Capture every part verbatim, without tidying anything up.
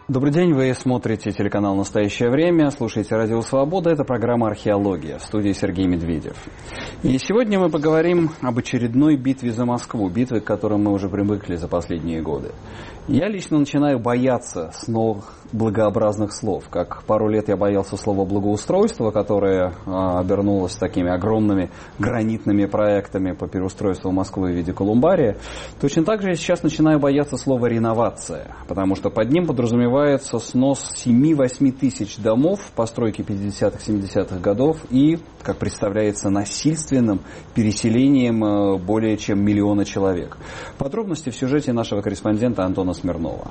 Добрый день, вы смотрите телеканал «Настоящее время», слушаете «Радио Свобода», это программа «Археология», в студии Сергей Медведев. И сегодня мы поговорим об очередной битве за Москву, битве, к которой мы уже привыкли за последние годы. Я лично начинаю бояться снов благообразных слов. Как пару лет я боялся слова «благоустройство», которое а, обернулось такими огромными гранитными проектами по переустройству Москвы в виде колумбария. Точно так же я сейчас начинаю бояться слова «реновация», потому что под ним подразумевается снос семь-восемь тысяч домов постройки пятидесятых-семидесятых годов и, как представляется, насильственным переселением более чем миллиона человек. Подробности в сюжете нашего корреспондента Антона Смирнова.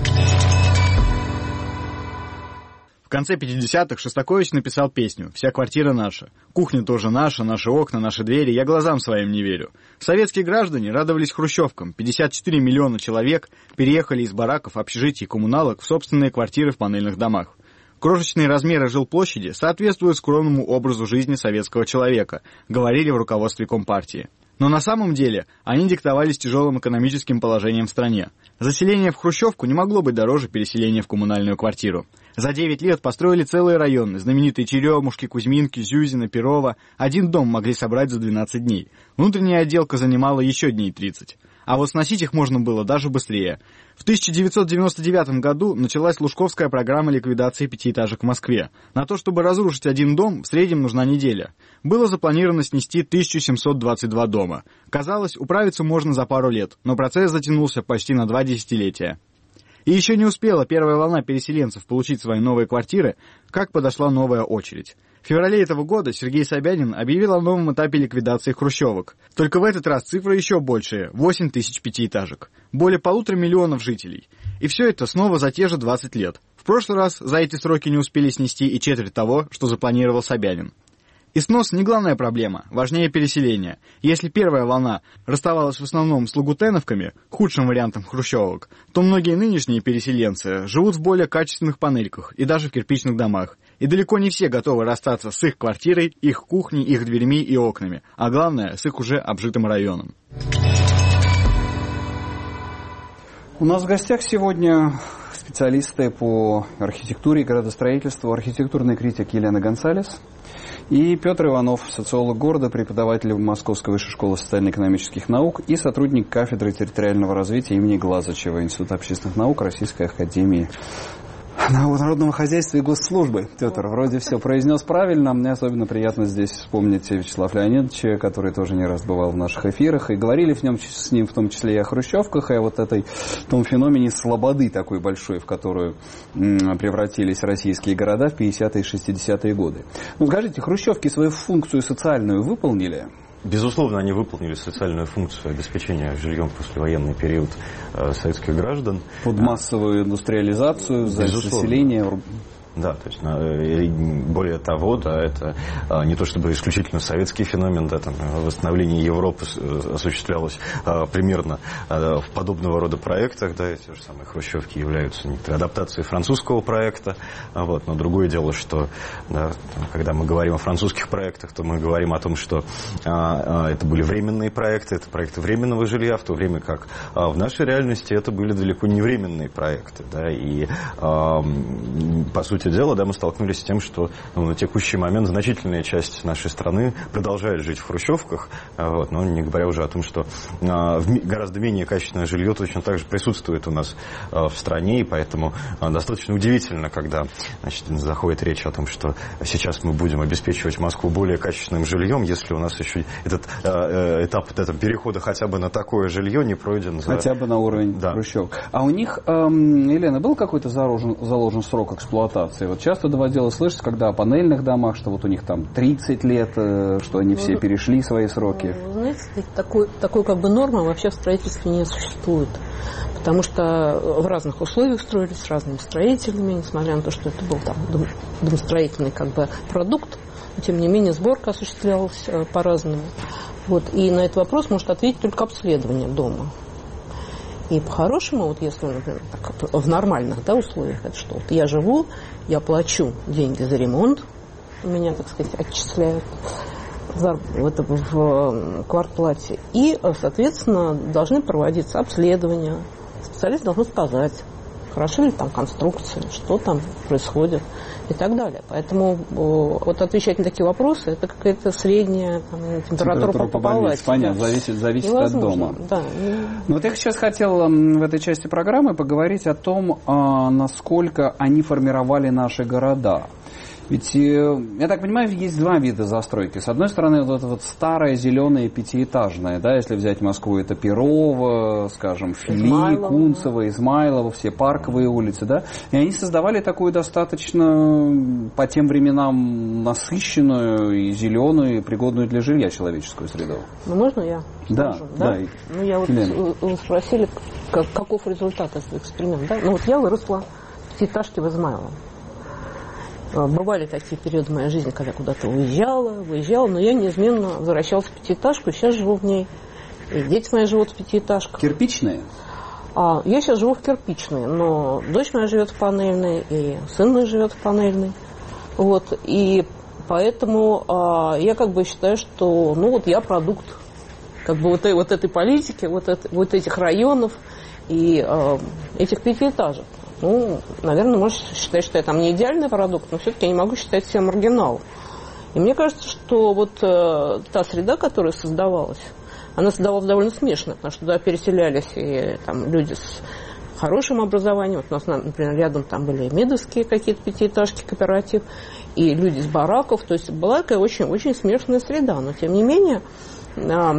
В конце пятидесятых Шостакович написал песню «Вся квартира наша». Кухня тоже наша, наши окна, наши двери. Я глазам своим не верю. Советские граждане радовались хрущевкам. пятьдесят четыре миллиона человек переехали из бараков, общежитий и коммуналок в собственные квартиры в панельных домах. Крошечные размеры жилплощади соответствуют скромному образу жизни советского человека, говорили в руководстве Компартии. Но на самом деле они диктовались тяжелым экономическим положением в стране. Заселение в хрущевку не могло быть дороже переселения в коммунальную квартиру. За девять лет построили целые районы, знаменитые Черемушки, Кузьминки, Зюзино, Перово. Один дом могли собрать за двенадцать дней. Внутренняя отделка занимала еще дней тридцать. А вот сносить их можно было даже быстрее. В тысяча девятьсот девяносто девятом году началась Лужковская программа ликвидации пятиэтажек в Москве. На то, чтобы разрушить один дом, в среднем нужна неделя. Было запланировано снести тысячу семьсот двадцать два дома. Казалось, управиться можно за пару лет, но процесс затянулся почти на два десятилетия. И еще не успела первая волна переселенцев получить свои новые квартиры, как подошла новая очередь. В феврале этого года Сергей Собянин объявил о новом этапе ликвидации хрущевок. Только в этот раз цифра еще большая – восемь тысяч пятиэтажек. Более полутора миллионов жителей. И все это снова за те же двадцать лет. В прошлый раз за эти сроки не успели снести и четверть того, что запланировал Собянин. И снос не главная проблема, важнее переселение. Если первая волна расставалась в основном с лагутеновками, худшим вариантом хрущевок, то многие нынешние переселенцы живут в более качественных панельках и даже в кирпичных домах. И далеко не все готовы расстаться с их квартирой, их кухней, их дверьми и окнами, а главное, с их уже обжитым районом. У нас в гостях сегодня специалисты по архитектуре и градостроительству, архитектурный критик Елена Гонсалес и Петр Иванов, социолог города, преподаватель Московской высшей школы социально-экономических наук и сотрудник кафедры территориального развития имени Глазычева Института общественных наук Российской академии народного хозяйства и госслужбы. Петр, вроде все произнес правильно. Мне особенно приятно здесь вспомнить Вячеслава Леонидовича, который тоже не раз бывал в наших эфирах. И говорили в нем, с ним в том числе и о хрущевках, и о вот этой, том феномене слободы такой большой, в которую м, превратились российские города в пятидесятые и шестидесятые годы. Ну, скажите, хрущевки свою функцию социальную выполнили? Безусловно, они выполнили социальную функцию обеспечения жильем в послевоенный период э, советских граждан. Под массовую индустриализацию, за заселение. Да, то есть, более того, да, это не то чтобы исключительно советский феномен, да, там, восстановление Европы осуществлялось примерно в подобного рода проектах, да, те же самые хрущевки являются некоторой адаптацией французского проекта, вот, но другое дело, что, да, когда мы говорим о французских проектах, то мы говорим о том, что а, это были временные проекты, это проекты временного жилья, в то время как а, в нашей реальности это были далеко не временные проекты, да, и а, по сути дела, да, мы столкнулись с тем, что ну, на текущий момент значительная часть нашей страны продолжает жить в хрущевках, вот, но не говоря уже о том, что а, в, гораздо менее качественное жилье точно так же присутствует у нас а, в стране, и поэтому а, достаточно удивительно, когда, значит, заходит речь о том, что сейчас мы будем обеспечивать Москву более качественным жильем, если у нас еще этот а, этап вот этого перехода хотя бы на такое жилье не пройден. За... Хотя бы на уровень да. хрущевок. А у них, эм, Елена, был какой-то заложен, заложен срок эксплуатации? Вот часто доводилось слышать, когда о панельных домах, что вот у них там тридцать лет, что они все перешли свои сроки. Вы знаете, такой, такой как бы нормы вообще в строительстве не существует. Потому что в разных условиях строились с разными строителями, несмотря на то, что это был там дом, домостроительный как бы продукт, но тем не менее сборка осуществлялась по-разному. Вот, и на этот вопрос может ответить только обследование дома. И по-хорошему, вот если, например, так, в нормальных, да, условиях, это что? Вот я живу, я плачу деньги за ремонт, меня, так сказать, отчисляют в, это, в квартплате. И, соответственно, должны проводиться обследования. Специалист должен сказать, хороши ли там конструкции, что там происходит и так далее. Поэтому вот отвечать на такие вопросы, это какая-то средняя там, температура, температура по палате. Понятно, да. зависит, зависит от дома. Да. Ну, вот я сейчас хотел в этой части программы поговорить о том, насколько они формировали наши города. Ведь, я так понимаю, есть два вида застройки. С одной стороны, вот это вот старое, зеленое, пятиэтажное, да, если взять Москву, это Перово, скажем, Фили, Измайлово. Кунцево, Измайлово, все парковые улицы, да, и они создавали такую достаточно по тем временам насыщенную и зеленую, и пригодную для жилья человеческую среду. Ну, можно я? Да, скажу, да. да. Ну, я вот, вы спросили, как, каков результат этого эксперимента, да? Ну, вот я выросла в пятиэтажке в Измайлово. Бывали такие периоды в моей жизни, когда я куда-то уезжала, выезжала, но я неизменно возвращалась в пятиэтажку, сейчас живу в ней. И дети мои живут в пятиэтажках. Кирпичные? А, я сейчас живу в кирпичной, но дочь моя живет в панельной, и сын мой живет в панельной. Вот, и поэтому а, я как бы считаю, что ну вот я продукт как бы вот, вот этой политики, вот, это, вот этих районов и а, этих пятиэтажек. Ну, наверное, можно считать, что я там не идеальный продукт, но все-таки я не могу считать себя маргиналом. И мне кажется, что вот э, та среда, которая создавалась, она создавалась довольно смешно, потому что туда переселялись и там люди с хорошим образованием. Вот у нас, например, рядом там были медовские какие-то пятиэтажки, кооператив, и люди с бараков. То есть была такая очень-очень смешанная среда. Но, тем не менее, э,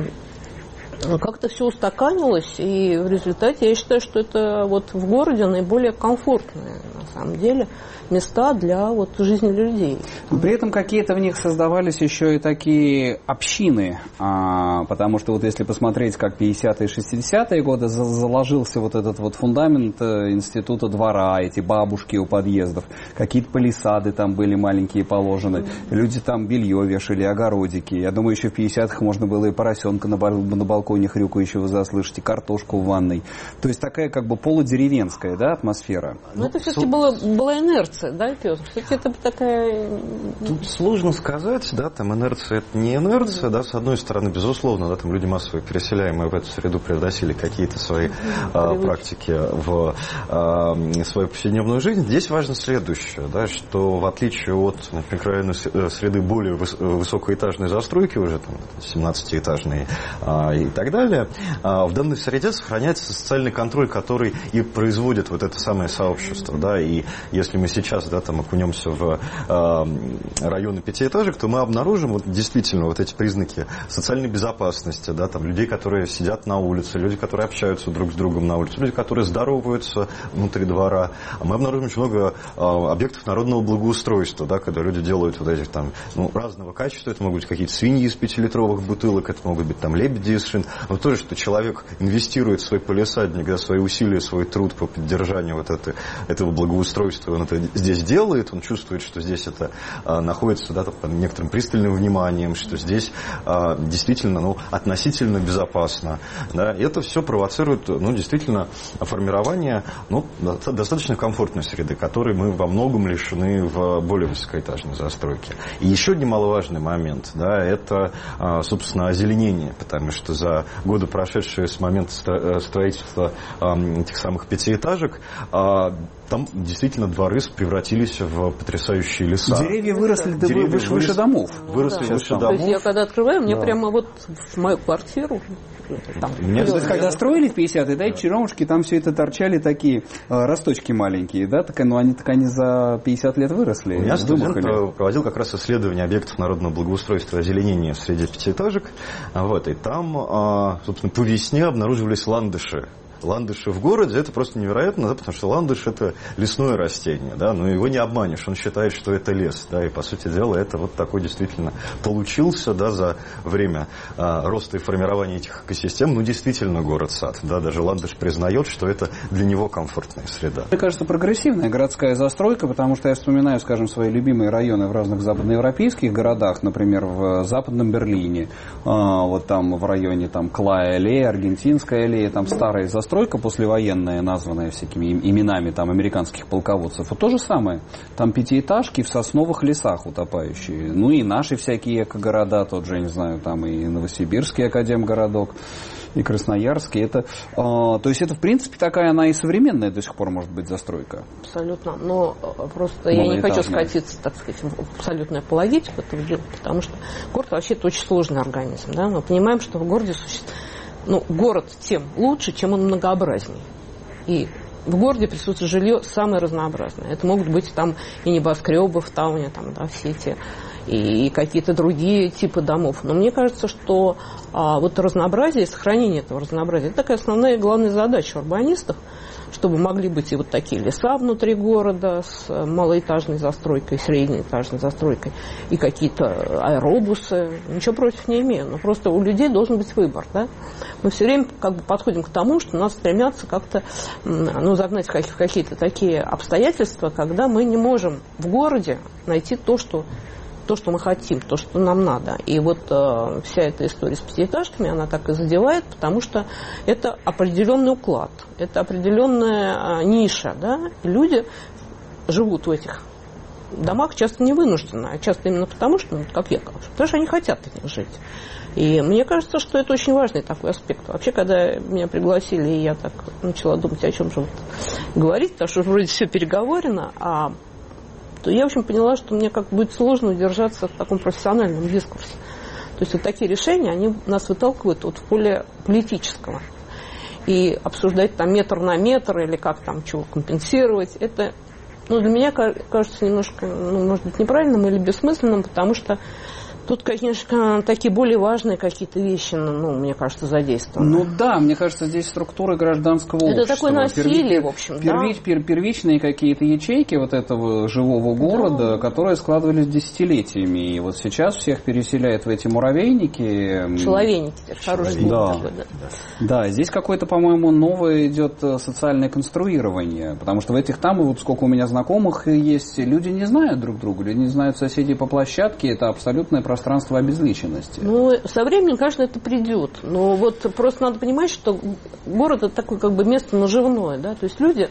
как-то все устаканилось, и в результате я считаю, что это вот в городе наиболее комфортные, на самом деле, места для вот жизни людей. Но при этом какие-то в них создавались еще и такие общины, а, потому что вот если посмотреть, как пятидесятые и шестидесятые годы заложился вот этот вот фундамент института двора, эти бабушки у подъездов, какие-то палисады там были маленькие положены, mm-hmm. люди там белье вешали, огородики. Я думаю, еще в пятидесятых можно было и поросенка на, на балконе хрюкающего заслышать, и картошку в ванной. То есть такая как бы полудеревенская, да, атмосфера. Но ну, это все-таки была, была инерция. Да, Петр? Все-таки это такая... Тут сложно сказать, да, там инерция это не инерция, да, с одной стороны, безусловно, да, там люди массово переселяемые в эту среду привносили какие-то свои а, практики в а, свою повседневную жизнь. Здесь важно следующее, да, что в отличие от микрорайонной среды более выс- высокоэтажной застройки, уже там семнадцатиэтажной а, и так далее, а, в данной среде сохраняется социальный контроль, который и производит вот это самое сообщество, да, и если мы сейчас сейчас, да, там окунемся в э, районы пятиэтажек, то мы обнаружим вот, действительно вот эти признаки социальной безопасности, да, там людей, которые сидят на улице, люди, которые общаются друг с другом на улице, люди, которые здороваются внутри двора. А мы обнаружим очень много э, объектов народного благоустройства, да, когда люди делают вот этих там ну, разного качества. Это могут быть какие-то свиньи из пятилитровых бутылок, это могут быть там лебеди из шин. Но тоже, что человек инвестирует в свой палисадник, да, свои усилия, свой труд по поддержанию вот это, этого благоустройства, он это здесь делает, он чувствует, что здесь это а, находится да, под некоторым пристальным вниманием, что здесь а, действительно ну, относительно безопасно. Да, и это все провоцирует ну, действительно формирование ну, достаточно комфортной среды, которой мы во многом лишены в более высокоэтажной застройке. И еще один немаловажный момент, да, это, а, собственно, озеленение, потому что за годы, прошедшие с момента строительства а, этих самых пятиэтажек, а, там действительно дворы превратились в потрясающие леса. Деревья выросли Деревья выше, выше домов. Выросли да. выше То домов. есть я когда открываю, мне да. прямо вот в мою квартиру. Там, Мне, то есть, когда строили в пятидесятые, да, и черемушки, там все это торчали такие э, росточки маленькие, да, так, ну они так они за пятьдесят лет выросли. У меня студент проводил как раз исследование объектов народного благоустройства и озеленения в среде пятиэтажек, вот, и там, собственно, по весне обнаруживались ландыши. Ландыши в городе, это просто невероятно, да, потому что ландыш это лесное растение, да, но его не обманешь, он считает, что это лес, да, и по сути дела это вот такой действительно получился, да, за время а, роста и формирования этих экосистем, ну действительно город-сад, да, даже ландыш признает, что это для него комфортная среда. Мне кажется, прогрессивная городская застройка, потому что я вспоминаю, скажем, свои любимые районы в разных западноевропейских городах, например, в Западном Берлине, а, вот там в районе там Клая аллея, Аргентинская аллея, там старые застройки, застройка послевоенная, названная всякими именами там американских полководцев, вот то же самое. Там пятиэтажки в сосновых лесах утопающие. Ну и наши всякие эко-города, тот же, я не знаю, там и Новосибирский академгородок, и Красноярский. Это, а, то есть это, в принципе, такая она и современная до сих пор может быть застройка. Абсолютно. Но просто я не хочу скатиться, так сказать, в абсолютную апологетику этого дела, потому что город вообще это очень сложный организм. Да? Мы понимаем, что в городе существует... Ну, город тем лучше, чем он многообразней. И в городе присутствует жилье самое разнообразное. Это могут быть там и небоскребы в тауне, там, да, все эти... и какие-то другие типы домов. Но мне кажется, что а, вот разнообразие, сохранение этого разнообразия, это такая основная и главная задача урбанистов, чтобы могли быть и вот такие леса внутри города с малоэтажной застройкой, среднеэтажной застройкой, и какие-то аэробусы. Ничего против не имею, но просто у людей должен быть выбор. Да? Мы все время как бы подходим к тому, что нас стремятся как-то ну, загнать в какие-то такие обстоятельства, когда мы не можем в городе найти то, что то, что мы хотим, то, что нам надо. И вот э, вся эта история с пятиэтажками, она так и задевает, потому что это определенный уклад, это определенная э, ниша, да, и люди живут в этих домах часто не вынужденно, а часто именно потому, что, ну, как я говорю, потому что они хотят в них жить. И мне кажется, что это очень важный такой аспект. Вообще, когда меня пригласили, и я так начала думать, о чем же вот говорить, потому что вроде все переговорено, а то я, в общем, поняла, что мне как будет сложно удержаться в таком профессиональном дискурсе. То есть вот такие решения, они нас выталкивают вот в поле политического. И обсуждать там метр на метр или как там чего компенсировать, это, ну, для меня кажется немножко, ну, может быть, неправильным или бессмысленным, потому что тут, конечно, такие более важные какие-то вещи, ну, мне кажется, задействованы. Ну да, мне кажется, здесь структуры гражданского это общества. Это такое насилие, Первич, в общем, первич, да. пер, первичные какие-то ячейки вот этого живого города, да. которые складывались десятилетиями. И вот сейчас всех переселяют в эти муравейники. Человейники, хороший да. такой, да. Да, здесь какое-то, по-моему, новое идет социальное конструирование. Потому что в этих там, вот сколько у меня знакомых есть, люди не знают друг друга, люди не знают соседей по площадке, это абсолютное пространство обезличенности. Ну, со временем, конечно, это придет. Но вот просто надо понимать, что город это такое как бы место наживное, да, то есть люди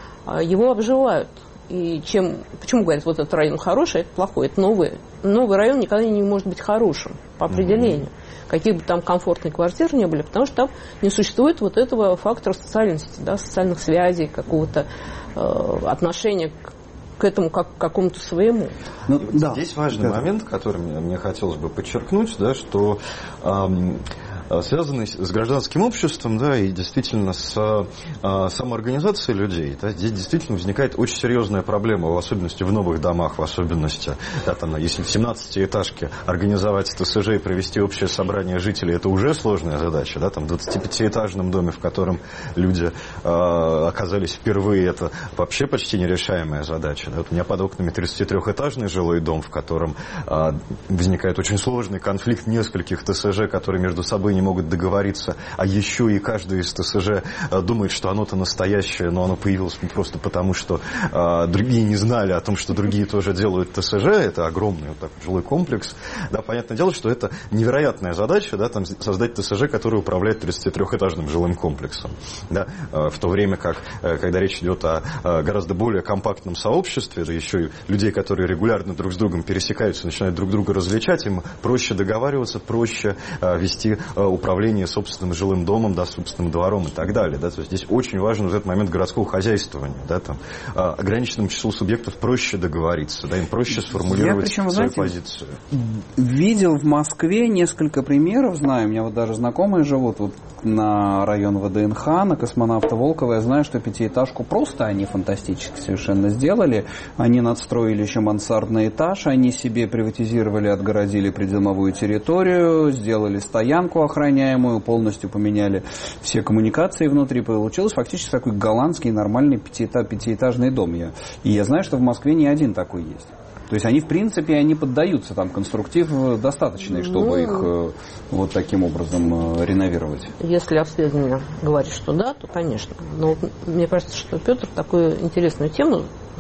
его обживают. И чем, почему говорят, вот этот район хороший, а это плохой, это новый. Новый район никогда не может быть хорошим по определению. Mm-hmm. Какие бы там комфортные квартиры не были, потому что там не существует вот этого фактора социальности, да, социальных связей, какого-то э, отношения к к этому как к какому-то своему. Ну, да. Здесь важный да. момент, который мне, мне хотелось бы подчеркнуть, да, что эм, связанный с гражданским обществом, да, и действительно с э, самоорганизацией людей, да, здесь действительно возникает очень серьезная проблема, в особенности в новых домах, в особенности, да, там, если в семнадцатиэтажке организовать ТСЖ и провести общее собрание жителей, это уже сложная задача, да, там в двадцатипятиэтажном доме, в котором люди э, оказались впервые, это вообще почти нерешаемая задача. Да. Вот у меня под окнами тридцатитрёхэтажный жилой дом, в котором э, возникает очень сложный конфликт нескольких ТСЖ, которые между собой не могут договориться, а еще и каждый из ТСЖ думает, что оно-то настоящее, но оно появилось просто потому, что э, другие не знали о том, что другие тоже делают ТСЖ. Это огромный вот такой жилой комплекс. Да, понятное дело, что это невероятная задача, да, там, создать ТСЖ, который управляет тридцатитрёхэтажным жилым комплексом. Да, э, в то время как, э, когда речь идет о э, гораздо более компактном сообществе, да еще и людей, которые регулярно друг с другом пересекаются, начинают друг друга различать, им проще договариваться, проще э, вести э, управление собственным жилым домом, да, собственным двором и так далее. Да. То есть здесь очень важен вот этот момент городского хозяйствования. Да, там, ограниченному числу субъектов проще договориться, да, им проще сформулировать Я, причем, свою знаете, позицию. Видел в Москве несколько примеров, знаю, у меня вот даже знакомые живут вот на район ВДНХ, на Космонавта Волкова. Я знаю, что пятиэтажку просто они фантастически совершенно сделали. Они надстроили еще мансардный этаж, они себе приватизировали, отгородили придомовую территорию, сделали стоянку охраняемую, полностью поменяли все коммуникации внутри. Получилось фактически такой голландский нормальный пятиэтаж, пятиэтажный дом. Я, и я знаю, что в Москве не один такой есть. То есть они, в принципе, они поддаются, там конструктив достаточный, чтобы ну, их э, вот таким образом э, реновировать. Если обследование говорит, что да, то, конечно. Но мне кажется, что Петр такую интересную тему э,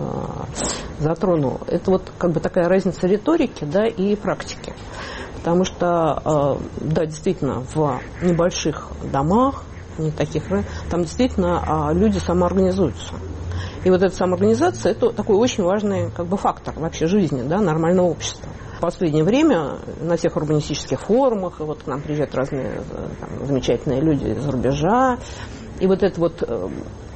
затронул. Это вот как бы такая разница риторики, да, и практики. Потому что, э, да, действительно, в небольших домах, не таких, там действительно люди самоорганизуются. И вот эта самоорганизация – это такой очень важный как бы, фактор вообще жизни, да, нормального общества. В последнее время на всех урбанистических форумах, и вот к нам приезжают разные там, замечательные люди из-за рубежа, и вот это вот э,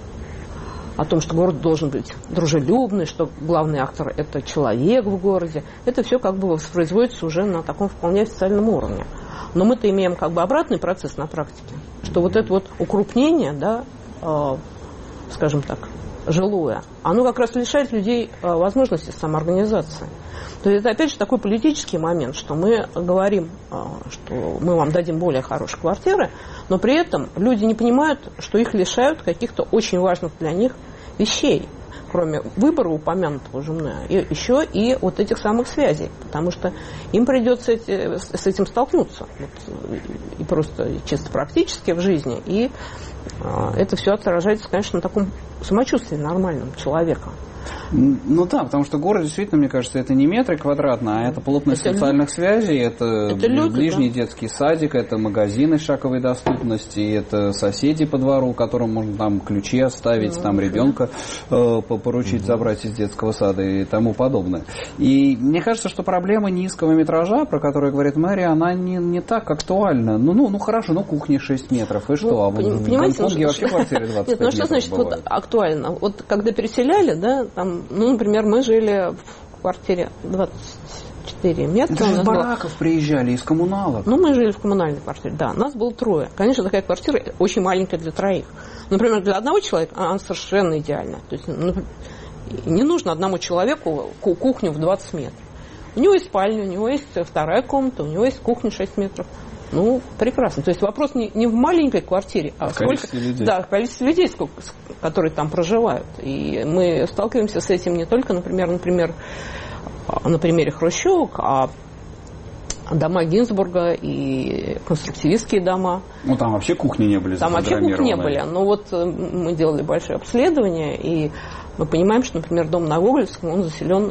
о том, что город должен быть дружелюбный, что главный актор – это человек в городе, это все как бы воспроизводится уже на таком вполне официальном уровне. Но мы-то имеем как бы обратный процесс на практике, что вот это вот укрупнение, да, э, скажем так, жилое, оно как раз лишает людей э, возможности самоорганизации. То есть это опять же такой политический момент, что мы говорим, э, что мы вам дадим более хорошие квартиры, но при этом люди не понимают, что их лишают каких-то очень важных для них вещей, кроме выбора упомянутого уже мной, и еще и вот этих самых связей, потому что им придется эти, с этим столкнуться вот, и просто чисто практически в жизни, и э, это все отражается, конечно, на таком самочувствии нормальном человека. Ну да, потому что город действительно, мне кажется, это не метры квадратные, а это плотность это социальных лю... связей, это, это люди, ближний да. детский садик, это магазины шаговой доступности, это соседи по двору, которым можно там ключи оставить, ну, там ребенка э, поручить, забрать из детского сада и тому подобное. И мне кажется, что проблема низкого метража, про которую говорит мэрия, она не, не так актуальна. Ну, ну, ну хорошо, ну кухня шесть метров, и что? Ну, а в Гонконге вообще квартиры двадцать пять Нет, ну что значит вот, актуально? Вот когда переселяли, да, там, ну, например, мы жили в квартире двадцать четыре метра. Это из бараков была... приезжали, из коммуналок. Ну, мы жили в коммунальной квартире, да. Нас было трое. Конечно, такая квартира очень маленькая для троих. Например, для одного человека она совершенно идеальна. То есть, ну, не нужно одному человеку кухню в двадцать метров. У него есть спальня, у него есть вторая комната, у него есть кухня шесть метров. Ну, прекрасно. То есть вопрос не, не в маленькой квартире, а в количестве людей. Да, в количестве людей, сколько, которые там проживают. И мы сталкиваемся с этим не только, например, например на примере хрущевок, а дома Гинзбурга и конструктивистские дома. Ну, там вообще кухни не были. Там вообще кухни не были. Но вот мы делали большое обследование, и мы понимаем, что, например, дом на Гоголевском, он заселен,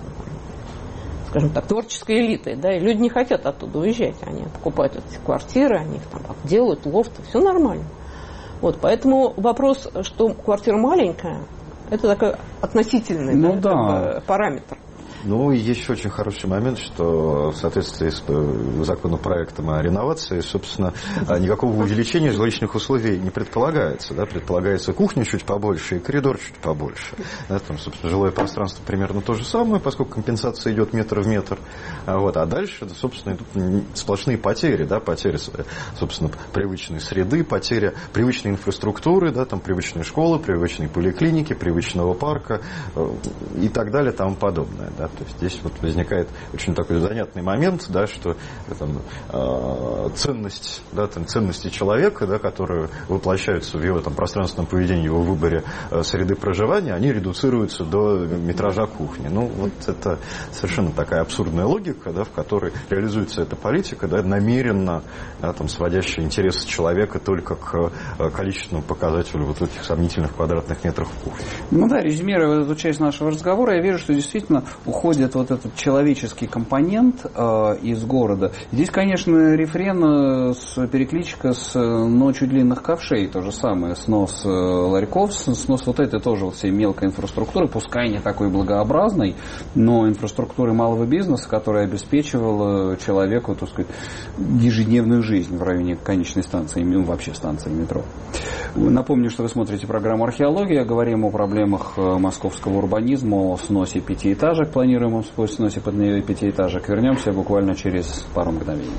скажем так, творческой элитой, да, и люди не хотят оттуда уезжать, они покупают эти квартиры, они их там делают, лофты, все нормально. Вот, поэтому вопрос, что квартира маленькая, это такой относительный ну, да, да. параметр. Ну, и есть еще очень хороший момент, что в соответствии с законопроектом о реновации, собственно, никакого увеличения жилищных условий не предполагается. Да? Предполагается кухня чуть побольше и коридор чуть побольше. Да? Там, собственно, жилое пространство примерно то же самое, поскольку компенсация идет метр в метр. Вот. А дальше, собственно, идут сплошные потери. Да? Потери, собственно, привычной среды, потеря привычной инфраструктуры, да? Там, привычной школы, привычной поликлиники, привычного парка и так далее и тому подобное. Да? То есть здесь вот возникает очень такой занятный момент, да, что там, э, ценность, да, там, ценности человека, да, которые воплощаются в его там, пространственном поведении, его выборе э, среды проживания, они редуцируются до метража кухни. Ну, вот это совершенно такая абсурдная логика, да, в которой реализуется эта политика, да, намеренно да, там, сводящая интересы человека только к э, количественному показателю вот этих сомнительных квадратных метров в кухне. Ну да, резюмируя эту часть нашего разговора, я вижу, что действительно уходит вот этот человеческий компонент э, из города. Здесь, конечно, рефрен с перекличка с ночью длинных ковшей, то же самое, снос э, ларьков, снос вот этой тоже вот всей мелкой инфраструктуры, пускай не такой благообразной, но инфраструктуры малого бизнеса, которая обеспечивала человеку, так сказать, ежедневную жизнь в районе конечной станции, ну, вообще станции метро. Напомню, что вы смотрите программу «Археология». Говорим о проблемах московского урбанизма, о сносе пятиэтажек, планируемом сносе пятиэтажек. Вернемся буквально через пару мгновений.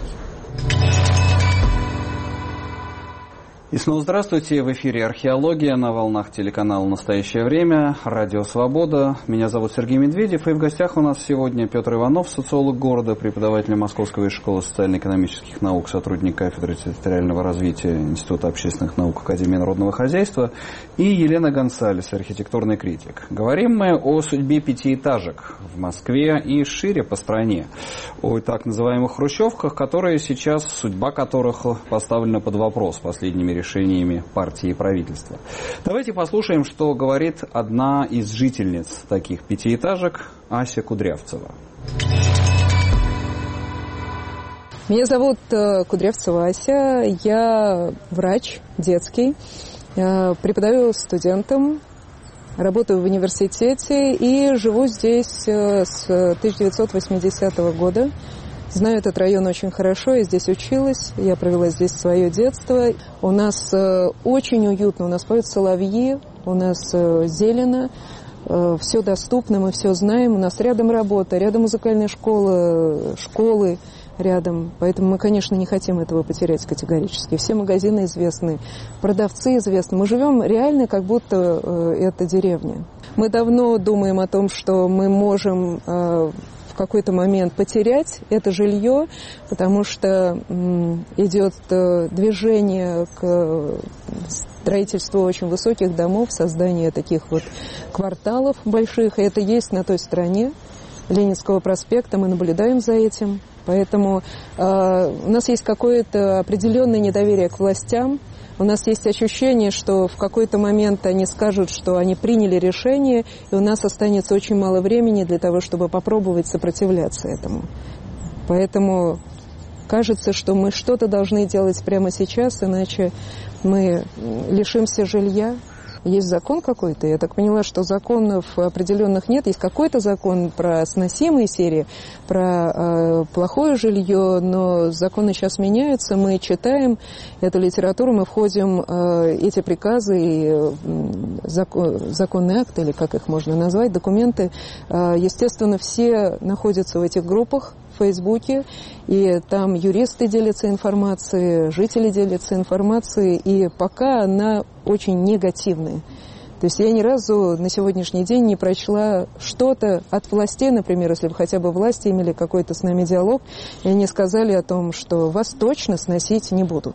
И снова здравствуйте. В эфире «Археология» на волнах телеканала «Настоящее время», радио «Свобода». Меня зовут Сергей Медведев, и в гостях у нас сегодня Петр Иванов, социолог города, преподаватель Московской школы социально-экономических наук, сотрудник кафедры территориального развития Института общественных наук Академии народного хозяйства, и Елена Гонсалес, архитектурный критик. Говорим мы о судьбе пятиэтажек в Москве и шире по стране, о так называемых хрущевках, которые сейчас, судьба которых поставлена под вопрос последними решениями партии и правительства. Давайте послушаем, что говорит одна из жительниц таких пятиэтажек, Ася Кудрявцева. Меня зовут Кудрявцева Ася, я врач детский, преподаю студентам, работаю в университете и живу здесь с тысяча девятьсот восьмидесятого года. Знаю этот район очень хорошо, я здесь училась, я провела здесь свое детство. У нас очень уютно, у нас поют соловьи, у нас зелено, все доступно, мы все знаем, у нас рядом работа, рядом музыкальная школа, школы рядом. Поэтому мы, конечно, не хотим этого потерять категорически. Все магазины известны, продавцы известны. Мы живем реально, как будто это деревня. Мы давно думаем о том, что мы можем в какой-то момент потерять это жилье, потому что идет движение к строительству очень высоких домов, создание таких вот кварталов больших. И это есть на той стороне Ленинского проспекта, мы наблюдаем за этим. Поэтому э, у нас есть какое-то определенное недоверие к властям. У нас есть ощущение, что в какой-то момент они скажут, что они приняли решение, и у нас останется очень мало времени для того, чтобы попробовать сопротивляться этому. Поэтому кажется, что мы что-то должны делать прямо сейчас, иначе мы лишимся жилья. Есть закон какой-то? Я так поняла, что законов определенных нет. Есть какой-то закон про сносимые серии, про э, плохое жилье, но законы сейчас меняются. Мы читаем эту литературу, мы входим э, эти приказы и э, закон, законные акты, или как их можно назвать, документы. Э, естественно, все находятся в этих группах в Фейсбуке, и там юристы делятся информацией, жители делятся информацией, и пока она очень негативная. То есть я ни разу на сегодняшний день не прочла что-то от властей, например, если бы хотя бы власти имели какой-то с нами диалог, и они сказали о том, что вас точно сносить не будут.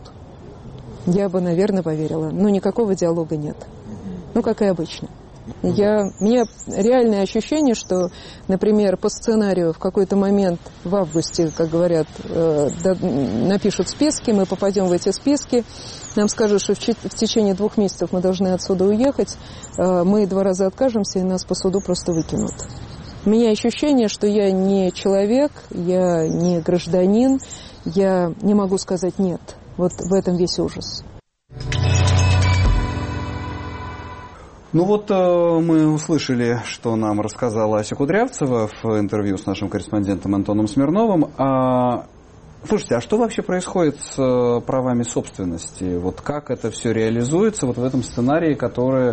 Я бы, наверное, поверила. Но никакого диалога нет. Ну, как и обычно. Я, у меня реальное ощущение, что, например, по сценарию в какой-то момент в августе, как говорят, э, да, напишут списки, мы попадем в эти списки, нам скажут, что в, ч- в течение двух месяцев мы должны отсюда уехать, э, мы два раза откажемся, и нас по суду просто выкинут. У меня ощущение, что я не человек, я не гражданин, я не могу сказать «нет». Вот в этом весь ужас. Ну вот э, мы услышали, что нам рассказала Ася Кудрявцева в интервью с нашим корреспондентом Антоном Смирновым. А, слушайте, а что вообще происходит с э, правами собственности? Вот как это все реализуется вот в этом сценарии, который э,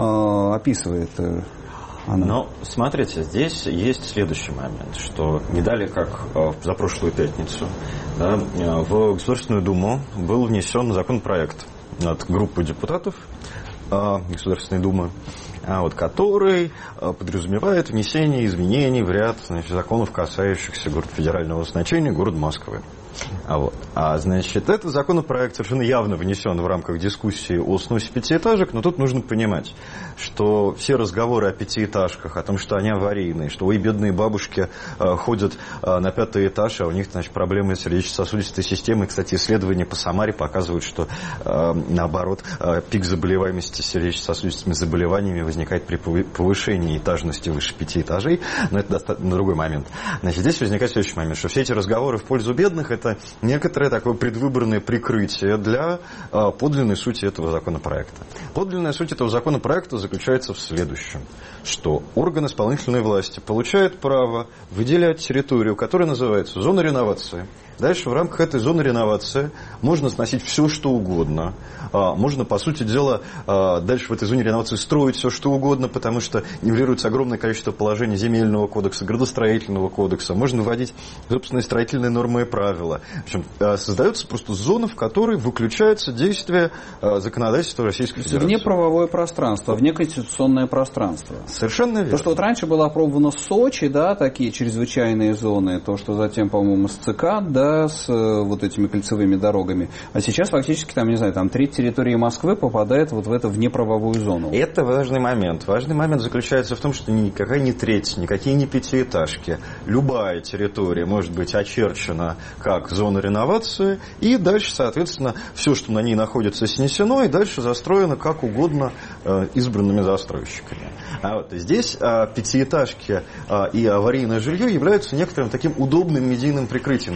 описывает э, она? Ну, смотрите, здесь есть следующий момент, что не далее, как э, за прошлую пятницу, да, в Государственную Думу был внесен законопроект от группы депутатов Государственной Думы, вот, который подразумевает внесение изменений в ряд, значит, законов, касающихся город федерального значения, города Москвы. А, вот. а значит, этот законопроект совершенно явно внесен в рамках дискуссии о сносе пятиэтажек, но тут нужно понимать, что все разговоры о пятиэтажках, о том, что они аварийные, что ой, бедные бабушки э, ходят э, на пятый этаж, а у них, значит, проблемы с сердечно-сосудистой системой. Кстати, исследования по Самаре показывают, что э, наоборот, э, пик заболеваемости сердечно-сосудистыми заболеваниями возникает при повышении этажности выше пяти этажей, но это достаточно другой момент. Значит, здесь возникает следующий момент, что все эти разговоры в пользу бедных — это некоторое такое предвыборное прикрытие для э, подлинной сути этого законопроекта. Подлинная суть этого законопроекта заключается в следующем, что орган исполнительной власти получает право выделять территорию, которая называется зона реновации. Дальше в рамках этой зоны реновации можно сносить все, что угодно. Можно, по сути дела, дальше в этой зоне реновации строить все, что угодно, потому что нивелируется огромное количество положений земельного кодекса, градостроительного кодекса. Можно вводить собственные строительные нормы и правила. В общем, создается просто зона, в которой выключается действие законодательства Российской Федерации. Вне правовое пространство, вне конституционное пространство. Совершенно верно. То, что вот раньше было опробовано в Сочи, да, такие чрезвычайные зоны, то, что затем, по-моему, с ЦК, да, с э, вот этими кольцевыми дорогами. А сейчас фактически, там, не знаю, там треть территории Москвы попадает вот в эту внеправовую зону. Это важный момент. Важный момент заключается в том, что никакая не треть, никакие не пятиэтажки. Любая территория может быть очерчена как зона реновации, и дальше, соответственно, все, что на ней находится, снесено, и дальше застроено как угодно э, избранными застройщиками. А вот здесь э, пятиэтажки э, и аварийное жилье являются некоторым таким удобным медийным прикрытием для того, чтобы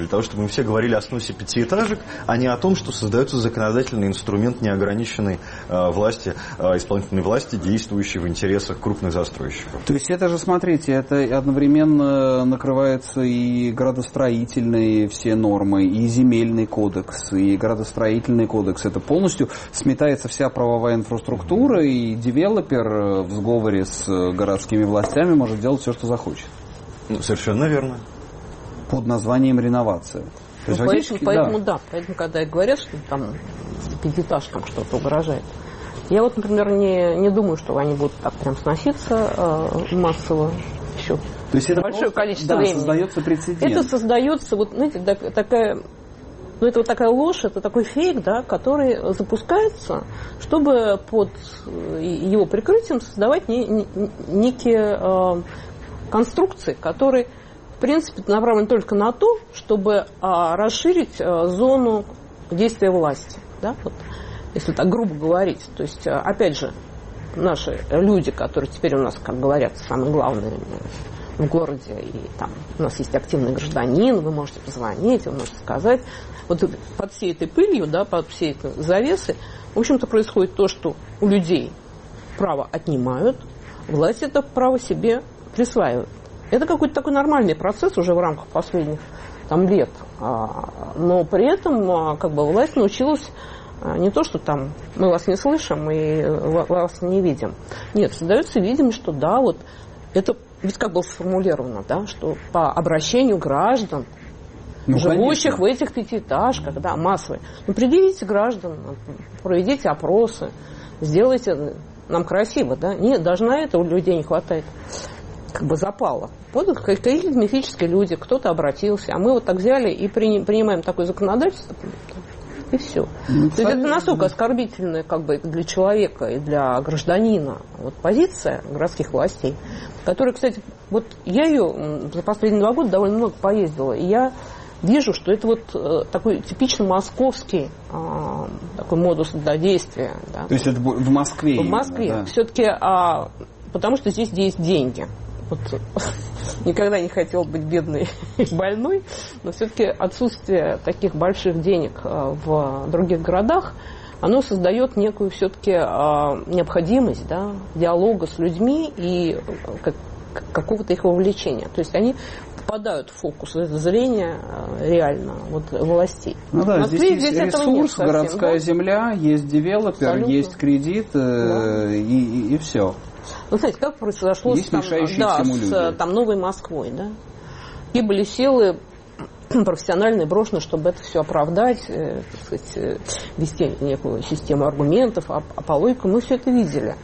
мы все говорили о сносе пятиэтажек, а не о том, что создается законодательный инструмент неограниченной э, власти, э, исполнительной власти, действующей в интересах крупных застройщиков. То есть это же, смотрите, это одновременно накрывается и градостроительные все нормы, и земельный кодекс, и градостроительный кодекс. Это полностью сметается вся правовая инфраструктура, и девелопер в сговоре с городскими властями может делать все, что захочет. Ну, совершенно верно. Под названием реновация. Ну, поэтому, поэтому да. да, поэтому когда говорят, что там пятиэтажкам что-то угрожает. Я вот, например, не, не думаю, что они будут так прям сноситься э, массово еще. То есть это большое просто, количество да, времени. Создается прецедент. Это создается, вот, знаете, такая, ну, это вот такая ложь, это такой фейк, да, который запускается, чтобы под его прикрытием создавать не, не, некие э, конструкции, которые, в принципе, направлены только на то, чтобы э, расширить э, зону действия власти, да, вот, если так грубо говорить. То есть, опять же, наши люди, которые теперь у нас, как говорят, самые главные в городе, и там у нас есть активный гражданин, вы можете позвонить, вы можете сказать. Вот под всей этой пылью, да, под всей этой завесой, в общем-то, происходит то, что у людей право отнимают, власть это право себе присваивает. Это какой-то такой нормальный процесс уже в рамках последних там, лет. Но при этом как бы власть научилась не то, что там мы вас не слышим и вас не видим. Нет, создается видимость, что да, вот это ведь как было сформулировано, да, что по обращению граждан, ну, живущих конечно. В этих пятиэтажках, да, массовые. Ну, предъявите граждан, проведите опросы, сделайте нам красиво, да. Нет, даже на это у людей не хватает как бы запала. Вот какие-то мифические люди, кто-то обратился, а мы вот так взяли и принимаем такое законодательство, и все. Ну, то есть это настолько оскорбительная как бы для человека и для гражданина вот позиция городских властей, которая, кстати, вот я ее за последние два года довольно много поездила, и я вижу, что это вот э, такой типично московский э, такой модус действия. Да. То есть это в Москве? В Москве. Именно, да. Все-таки, а, потому что здесь есть деньги. Вот, никогда не хотел быть бедной и больной, но все-таки отсутствие таких больших денег в других городах, оно создает некую все-таки необходимость, да, диалога с людьми и какого-то их вовлечения. То есть они попадают в фокус зрения реально вот, властей. Ну да, здесь есть здесь ресурс, городская да? земля, есть девелопер, абсолютно. Есть кредит да. и, и, и все. Ну, знаете, как произошло с, там, да, с там, Новой Москвой, да? Какие были силы профессиональные брошены, чтобы это все оправдать, э, так сказать, вести некую систему аргументов, апологику, мы все это видели.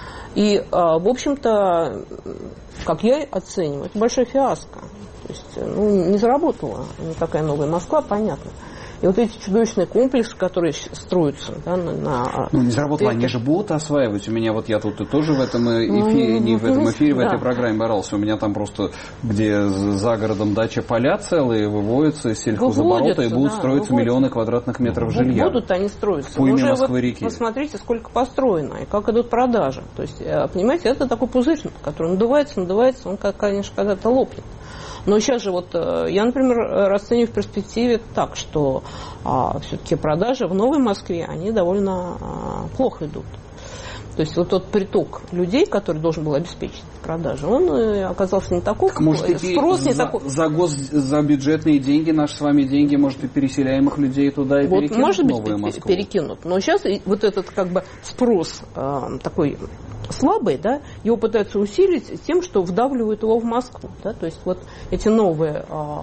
И, э, в общем-то, как я оцениваю, это большая фиаско. То есть, ну, не заработала никакая Новая Москва, понятно. И вот эти чудовищные комплексы, которые строятся, да, на, на... Ну, не заработало, они же будут осваивать. У меня вот я тут и тоже в этом эфире, ну, не в этом эфире, да. в этой программе боролся. У меня там просто, где за городом дача поля целые, выводятся из сельхозоборота и будут да, строиться выводятся. Миллионы квадратных метров жилья. Будут они строиться. По имени Москвы-реки. Вот посмотрите, сколько построено и как идут продажи. То есть, понимаете, это такой пузырь, который надувается, надувается, он, конечно, когда-то лопнет. Но сейчас же вот я, например, расцениваю в перспективе так, что а, все-таки продажи в Новой Москве, они довольно а, плохо идут. То есть вот тот приток людей, который должен был обеспечить продажи, он оказался не такой, так, может, спрос не за, такой. За, гос, за бюджетные деньги, наши с вами деньги, может, и переселяемых людей туда и вот, перекинут может в быть, Новую Москву? Перекинут. Но сейчас вот этот как бы спрос э, такой слабый, да, его пытаются усилить тем, что вдавливают его в Москву. Да? То есть вот эти новые э,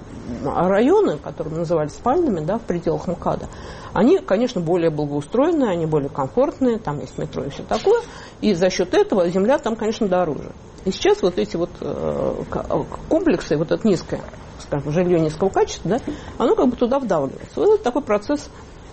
районы, которые назывались спальными, да, в пределах МКАДа, они, конечно, более благоустроенные, они более комфортные, там есть метро и все такое, и за счет этого земля там, конечно, дороже. И сейчас вот эти вот э, комплексы, вот это низкое, скажем, жилье низкого качества, да, оно как бы туда вдавливается. Вот это такой процесс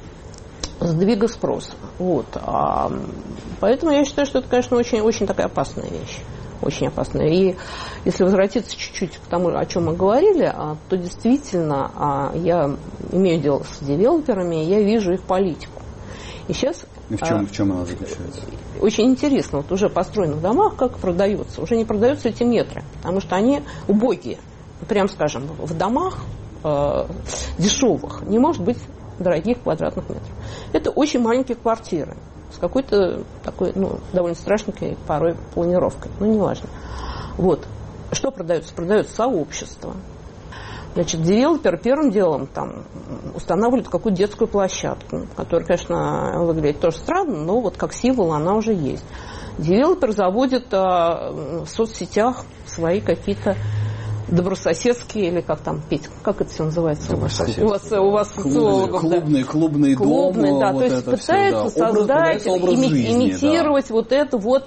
сдвига спроса. Вот. А, поэтому я считаю, что это, конечно, очень, очень такая опасная вещь. Очень опасная. И если возвратиться чуть-чуть к тому, о чем мы говорили, то действительно я имею дело с девелоперами, я вижу их политику. И сейчас... И в чем, в чем она заключается? Очень интересно, вот уже в построенных домах как продается. Уже не продаются эти метры, потому что они убогие. Прям скажем, в домах э, дешевых, не может быть дорогих квадратных метров. Это очень маленькие квартиры с какой-то такой, ну, довольно страшненькой порой планировкой, но неважно. Вот. Что продается? Продается сообщество. Значит, девелопер первым делом там устанавливает какую-то детскую площадку, которая, конечно, выглядит тоже странно, но вот как символ она уже есть. Девелопер заводит а, в соцсетях свои какие-то добрососедские, или как там, Петь, как это все называется? У вас, у вас, у вас социологов, клубный, да. клубный, клубный дом. Да, вот то есть пытается все, да. создать, образ, ими, жизни, имитировать да. вот это вот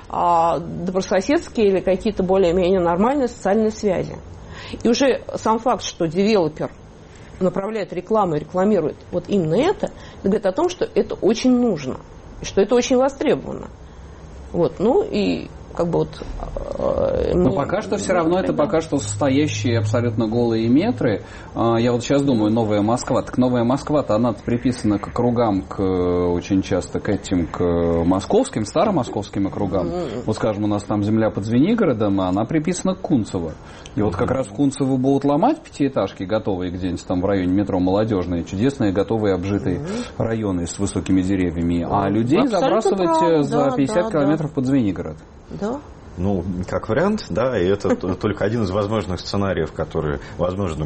а, добрососедские или какие-то более-менее нормальные социальные связи. И уже сам факт, что девелопер направляет рекламу и рекламирует вот именно это, говорит о том, что это очень нужно, и что это очень востребовано. Вот, ну и как бы вот... Э, Но пока что все равно это пока что стоящие абсолютно голые метры. Я вот сейчас думаю, Новая Москва. Так Новая Москва-то, она-то приписана к округам, к, очень часто к этим, к московским, старомосковским округам. Mm-hmm. Вот, скажем, у нас там земля под Звенигородом, а она приписана к Кунцево. И вот как раз Кунцево будут ломать пятиэтажки, готовые где-нибудь там в районе метро Молодежные, чудесные, готовые, обжитые mm-hmm. районы с высокими деревьями. А людей абсолютно забрасывать прав. за да, пятьдесят да, километров да. под Звенигород. Да. Ну, как вариант, да, и это только один из возможных сценариев, которые возможны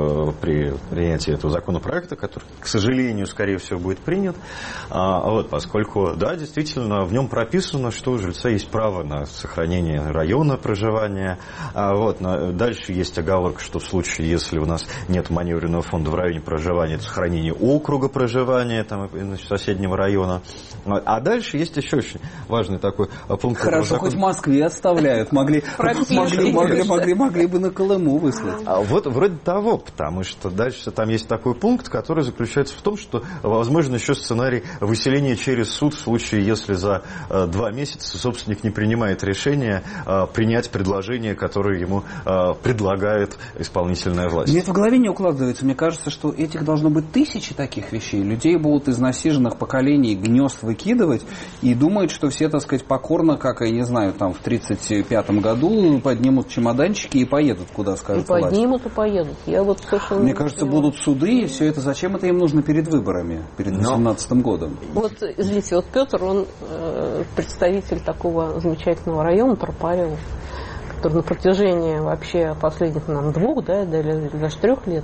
при принятии этого законопроекта, который, к сожалению, скорее всего, будет принят. Вот, поскольку, да, действительно, в нем прописано, что у жильца есть право на сохранение района проживания. Вот, дальше есть оговорка, что в случае, если у нас нет маневренного фонда в районе проживания, это сохранение округа проживания, там, значит, соседнего района. А дальше есть еще очень важный такой пункт. Хорошо, хоть в Москве оставляют. Могли, могли, могли, могли, могли бы на Колыму выслать. А вот вроде того, потому что дальше там есть такой пункт, который заключается в том, что возможно еще сценарий выселения через суд в случае, если за э, два месяца собственник не принимает решение э, принять предложение, которое ему э, предлагает исполнительная власть. Мне это в голове не укладывается. Мне кажется, что этих должно быть тысячи таких вещей. Людей будут из насиженных поколений гнезд выкидывать и думают, что все, так сказать, покорно, как, я не знаю, там в тридцать пятом году поднимут чемоданчики и поедут, куда скажут и поднимут власть. И поедут. Я вот совершенно Мне кажется, понимаю. Будут суды, и все это. Зачем это им нужно перед выборами, перед восемнадцатым годом? Вот, извините, вот Петр, он э, представитель такого замечательного района Тропарева, который на протяжении вообще последних, нам, двух, да, или даже трех лет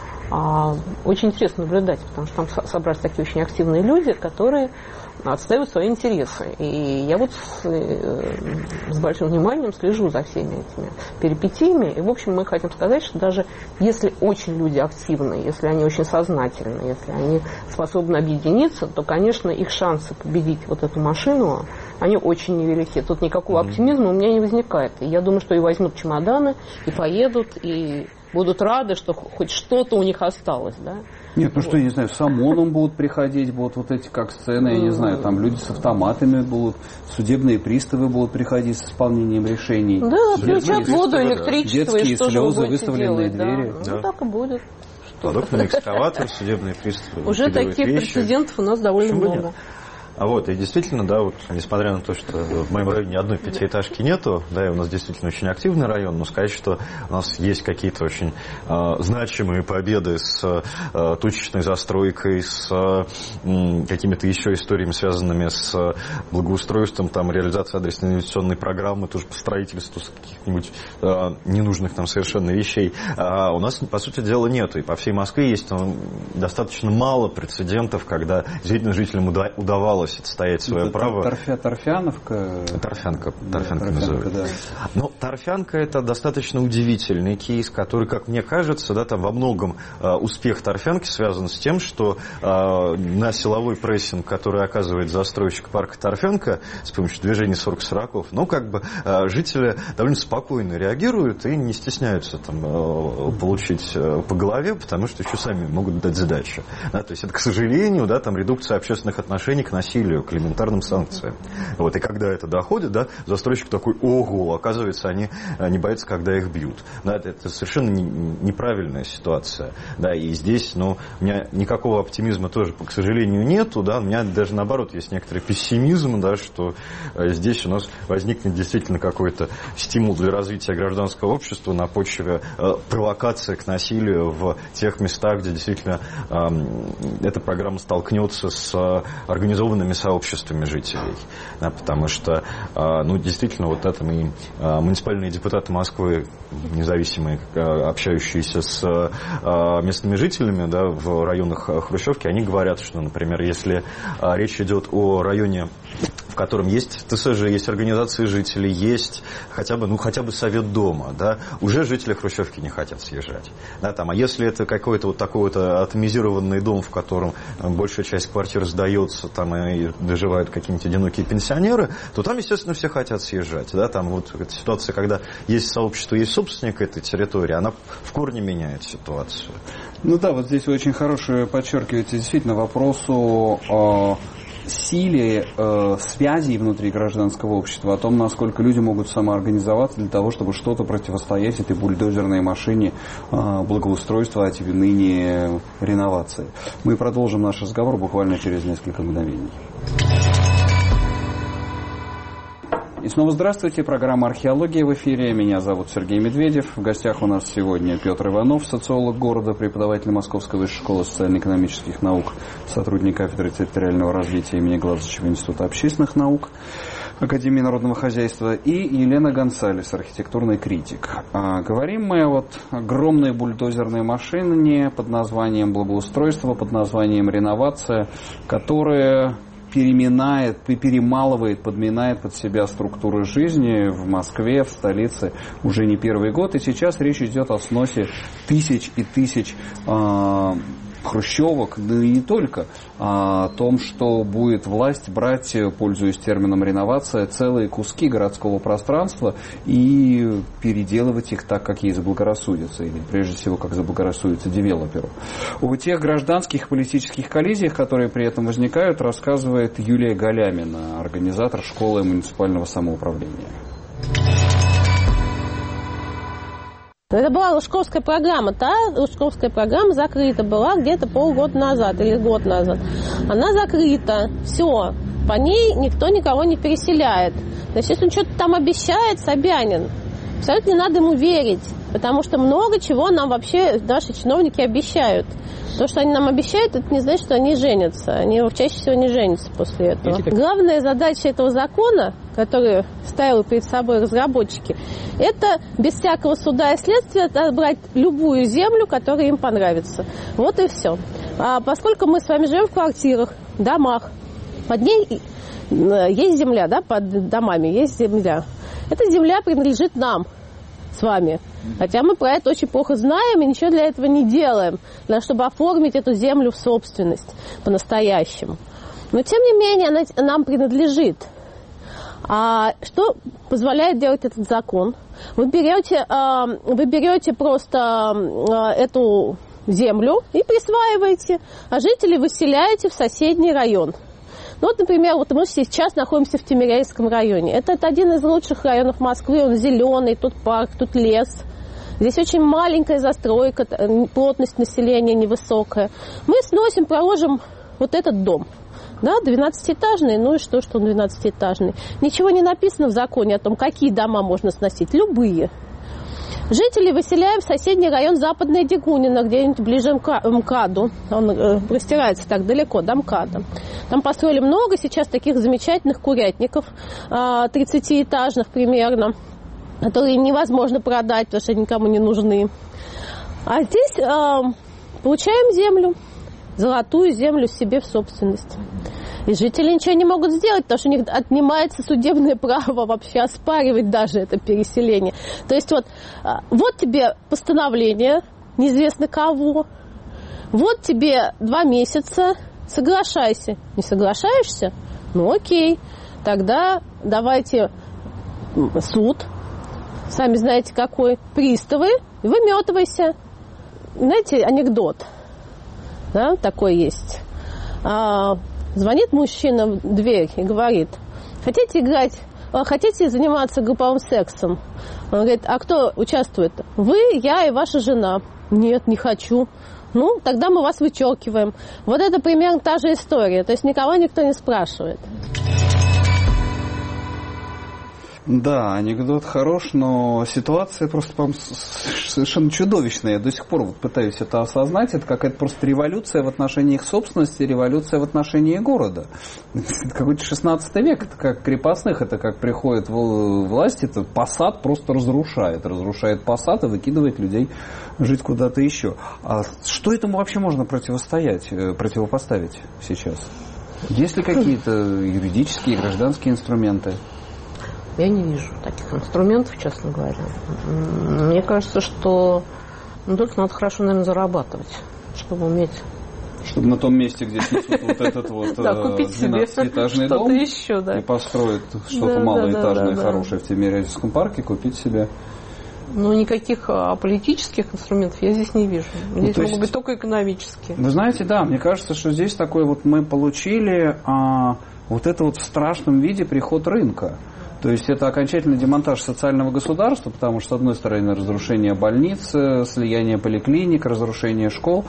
а, очень интересно наблюдать, потому что там собрались такие очень активные люди, которые отстаивают свои интересы. И я вот с, с большим вниманием слежу за всеми этими перипетиями. И, в общем, мы хотим сказать, что даже если очень люди активны, если они очень сознательны, если они способны объединиться, то, конечно, их шансы победить вот эту машину, они очень невелики. Тут никакого оптимизма у меня не возникает. И я думаю, что и возьмут чемоданы, и поедут, и будут рады, что хоть что-то у них осталось, да? Нет, ну вот. Что, я не знаю, с ОМОНом будут приходить, будут вот эти как сцены, я не знаю, там люди с автоматами будут, судебные приставы будут приходить с исполнением решений. Да, включат воду, электричество, детские и что слезы, же вы выставленные делать, двери. Да. Да. Ну, так и будет. Подобный экскаватор, судебные приставы. Уже таких вещи. Прецедентов у нас довольно Почему много. Нет? А вот, и действительно, да, вот, несмотря на то, что в моем районе ни одной пятиэтажки нету, да, и у нас действительно очень активный район, но сказать, что у нас есть какие-то очень э, значимые победы с э, точечной застройкой, с э, какими-то еще историями, связанными с благоустройством, там, реализацией адресной инвестиционной программы, тоже по строительству каких-нибудь э, ненужных нам совершенно вещей, а у нас, по сути дела, нету. И по всей Москве есть там, достаточно мало прецедентов, когда действительно жителям уда- удавалось отстоять свое это право. Торфя, торфяновка. Торфянка, да, торфянка называют. Да. Но торфянка — это достаточно удивительный кейс, который, как мне кажется, да, там во многом э, успех торфянки связан с тем, что э, на силовой прессинг, который оказывает застройщик парка Торфянка с помощью движения сорок сороков, ну, как бы э, жители довольно спокойно реагируют и не стесняются там э, получить э, по голове, потому что еще сами могут дать задачу. Да, то есть это, к сожалению, да, там редукция общественных отношений к насилию насилию, к элементарным санкциям. Вот, и когда это доходит, да, застройщик такой: ого, оказывается, они не боятся, когда их бьют. Да, это, это совершенно не, неправильная ситуация. Да, и здесь, ну, у меня никакого оптимизма тоже, к сожалению, нету. Да, у меня даже наоборот есть некоторый пессимизм, да, что здесь у нас возникнет действительно какой-то стимул для развития гражданского общества на почве провокации к насилию в тех местах, где действительно эта программа столкнется с организованными сообществами жителей. Да, потому что, ну, действительно, вот это мы, муниципальные депутаты Москвы, независимые, общающиеся с местными жителями, да, в районах Хрущевки, они говорят, что, например, если речь идет о районе, в котором есть ТСЖ, есть организации жителей, есть хотя бы, ну, хотя бы совет дома, да, уже жители Хрущевки не хотят съезжать. Да, там, а если это какой-то вот такой вот атомизированный дом, в котором большая часть квартир сдается, там и доживают какие-нибудь одинокие пенсионеры, то там, естественно, все хотят съезжать. Да, там вот эта ситуация, когда есть сообщество, есть собственник этой территории, она в корне меняет ситуацию. Ну да, вот здесь вы очень хорошее подчеркиваете действительно вопросу о силе э, связей внутри гражданского общества, о том, насколько люди могут самоорганизоваться для того, чтобы что-то противостоять этой бульдозерной машине э, благоустройства, а тебе ныне реновации. Мы продолжим наш разговор буквально через несколько мгновений. И снова здравствуйте. Программа «Археология» в эфире. Меня зовут Сергей Медведев. В гостях у нас сегодня Петр Иванов, социолог города, преподаватель Московской высшей школы социально-экономических наук, сотрудник кафедры территориального развития имени Глазычева Института общественных наук Академии народного хозяйства, и Елена Гонсалес, архитектурный критик. А, говорим мы о вот огромной бульдозерной машине под названием благоустройство, под названием реновация, которая переминает, перемалывает, подминает под себя структуры жизни в Москве, в столице уже не первый год. И сейчас речь идет о сносе тысяч и тысяч э, хрущевок, да и не только, а о том, что будет власть брать, пользуясь термином реновация, целые куски городского пространства и переделывать их так, как ей заблагорассудится, или прежде всего, как заблагорассудится девелоперу. О тех гражданских и политических коллизиях, которые при этом возникают, рассказывает Юлия Галямина, организатор школы муниципального самоуправления. Это была Лужковская программа. Та Лужковская программа закрыта была где-то полгода назад или год назад. Она закрыта. Все. По ней никто никого не переселяет. Значит, если он что-то там обещает, Собянин, абсолютно не надо ему верить. Потому что много чего нам вообще наши чиновники обещают. То, что они нам обещают, это не значит, что они женятся. Они чаще всего не женятся после этого. Главная задача этого закона, который ставили перед собой разработчики, это без всякого суда и следствия отобрать любую землю, которая им понравится. Вот и все. А поскольку мы с вами живем в квартирах, домах, под ней есть земля, да, под домами есть земля. Эта земля принадлежит нам с вами. Хотя мы про это очень плохо знаем и ничего для этого не делаем, для того, чтобы оформить эту землю в собственность по-настоящему. Но, тем не менее, она нам принадлежит. А что позволяет делать этот закон? Вы берете, вы берете просто эту землю и присваиваете, а жителей выселяете в соседний район. Ну вот, например, вот мы сейчас находимся в Тимирязевском районе. Это, это один из лучших районов Москвы. Он зеленый, тут парк, тут лес. Здесь очень маленькая застройка, плотность населения невысокая. Мы сносим, проложим вот этот дом. Да, двенадцатиэтажный, ну и что, что он двенадцатиэтажный? Ничего не написано в законе о том, какие дома можно сносить. Любые. Жителей выселяем в соседний район Западная Дегунина, где-нибудь ближе к МКАДу. Он э, простирается так далеко, до МКАДа. Там построили много сейчас таких замечательных курятников, э, тридцатиэтажных примерно, которые невозможно продать, потому что никому не нужны. А здесь э, получаем землю, золотую землю себе в собственность. И жители ничего не могут сделать, потому что у них отнимается судебное право вообще оспаривать даже это переселение. То есть вот, вот тебе постановление, неизвестно кого, вот тебе два месяца, соглашайся. Не соглашаешься? Ну окей, тогда давайте суд, сами знаете какой, приставы, выметывайся. Знаете, анекдот, да, такой есть. Звонит мужчина в дверь и говорит: хотите играть, хотите заниматься групповым сексом? Он говорит: а кто участвует? Вы, я и ваша жена. Нет, не хочу. Ну, тогда мы вас вычеркиваем. Вот это примерно та же история. То есть никого никто не спрашивает. Да, анекдот хорош, но ситуация просто, по-моему, совершенно чудовищная. Я до сих пор вот пытаюсь это осознать. Это какая-то просто революция в отношении их собственности, революция в отношении города. Это какой-то шестнадцатый век, это как крепостных, это как приходит власть, это посад просто разрушает. Разрушает посад и выкидывает людей жить куда-то еще. А что этому вообще можно противостоять, противопоставить сейчас? Есть ли какие-то юридические, гражданские инструменты? Я не вижу таких инструментов, честно говоря. Мне кажется, что ну, только надо хорошо, наверное, зарабатывать, чтобы уметь... Чтобы на том месте, где снесут вот этот вот двенадцатиэтажный дом и построят что-то малоэтажное, хорошее в Тимирязевском парке, купить себе... Ну, никаких а, политических инструментов я здесь не вижу. Здесь ну, могут есть, быть только экономические. Вы знаете, да, мне кажется, что здесь такой вот мы получили а, вот это вот в страшном виде приход рынка. То есть это окончательный демонтаж социального государства, потому что, с одной стороны, разрушение больниц, слияние поликлиник, разрушение школ.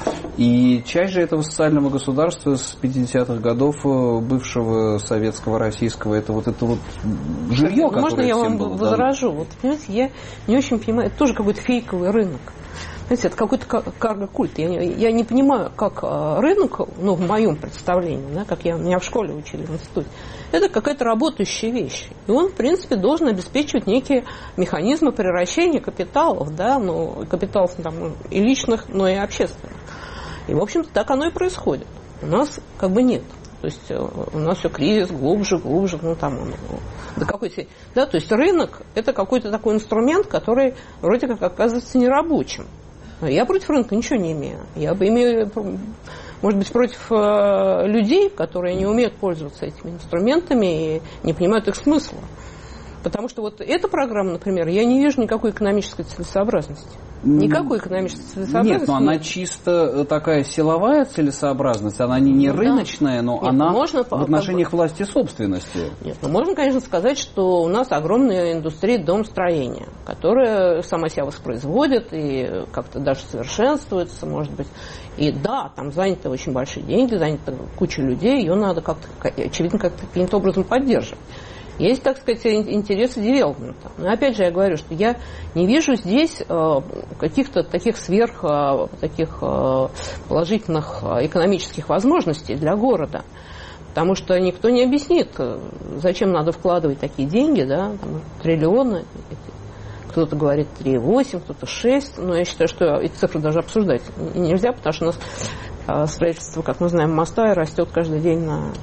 И часть же этого социального государства с пятидесятых годов бывшего советского, российского, это вот это вот жилье, которое можно я вам было возражу? Дано. Вот, понимаете, я не очень понимаю, это тоже какой-то фейковый рынок. Знаете, это какой-то карго-культ. Я, я не понимаю, как рынок, ну, в моем представлении, да, как я, меня в школе учили, в институте, это какая-то работающая вещь. И он, в принципе, должен обеспечивать некие механизмы превращения капиталов, да, ну, капиталов там, и личных, но и общественных. И, в общем-то, так оно и происходит. У нас как бы нет. То есть у нас все кризис глубже, глубже, ну там он, до какой-то, да, то есть рынок это какой-то такой инструмент, который вроде как оказывается нерабочим. Я против рынка ничего не имею. Я бы имею, может быть, против э, людей, которые не умеют пользоваться этими инструментами и не понимают их смысла. Потому что вот эта программа, например, я не вижу никакой экономической целесообразности. Никакой экономической целесообразности. Нет, но она чисто такая силовая целесообразность, она не, не ну, рыночная, но Нет, она можно, в отношениях как бы... власти и собственности. Нет, ну можно, конечно, сказать, что у нас огромная индустрия домостроения, которая сама себя воспроизводит и как-то даже совершенствуется, может быть. И да, там заняты очень большие деньги, занята куча людей, ее надо как-то, очевидно, как-то каким-то образом поддерживать. Есть, так сказать, интересы девелопмента. Но опять же я говорю, что я не вижу здесь э, каких-то таких сверх, э, таких э, положительных экономических возможностей для города. Потому что никто не объяснит, зачем надо вкладывать такие деньги, да, там, триллионы. Кто-то говорит три целых восемь десятых, кто-то шесть. Но я считаю, что эти цифры даже обсуждать нельзя, потому что у нас э, строительство, как мы знаем, моста растет каждый день на...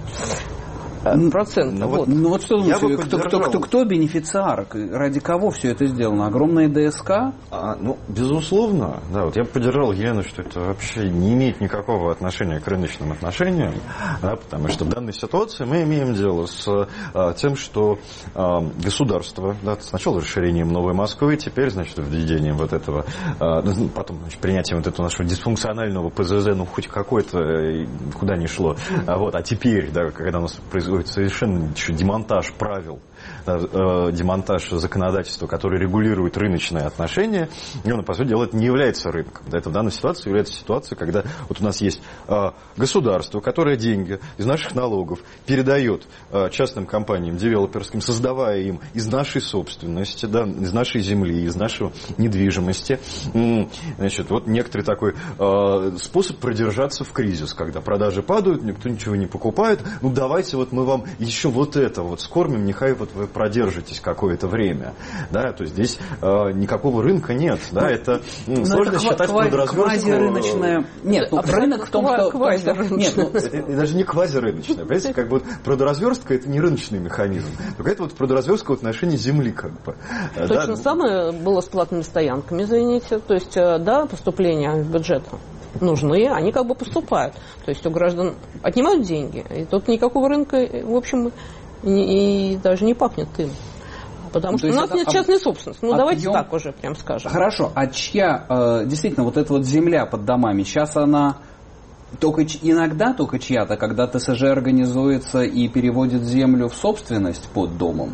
процент. Ну вот, ну, вот что думаете, кто, кто, кто, кто бенефициар? Ради кого все это сделано? Огромная ДСК? А, ну, безусловно, да, вот я поддержал Елену, что это вообще не имеет никакого отношения к рыночным отношениям, да, потому что в данной ситуации мы имеем дело с а, тем, что а, государство, да, сначала расширением Новой Москвы, теперь, значит, введением вот этого, а, потом, значит, принятием вот этого нашего дисфункционального ПЗЗ, ну, хоть какой-то, куда ни шло, а, вот, а теперь, да, когда у нас происходит совершенно еще демонтаж правил, э, демонтаж законодательства, которое регулирует рыночные отношения, и он, по сути дела, это не является рынком. Да, это в данной ситуации является ситуацией, когда вот у нас есть э, государство, которое деньги из наших налогов передает э, частным компаниям, девелоперским, создавая им из нашей собственности, да, из нашей земли, из нашей недвижимости. Значит, вот некоторый такой э, способ продержаться в кризис, когда продажи падают, никто ничего не покупает. Ну, давайте вот мы вам еще вот это вот скормим, нехай вот вы продержитесь какое-то время. Да, то есть здесь э, никакого рынка нет. Да, ну, это ну, сложно это считать продразверстку. Квазирыночная. Нет, ну, рынок в том, что... Нет, ну, это даже не квазирыночная. Понимаете, как бы продразверстка это не рыночный механизм. Только это вот продразверстка в отношении земли как бы. То да? же самое было с платными стоянками, извините. То есть, да, поступления в бюджет нужны, они как бы поступают. То есть у граждан отнимают деньги, и тут никакого рынка, в общем, и, и даже не пахнет им. Потому ну, что у нас нет об... частной собственности. Ну, объем... давайте так уже прям скажем. Хорошо, а чья, э, действительно, вот эта вот земля под домами, сейчас она Только иногда только чья-то, когда ТСЖ организуется и переводит землю в собственность под домом?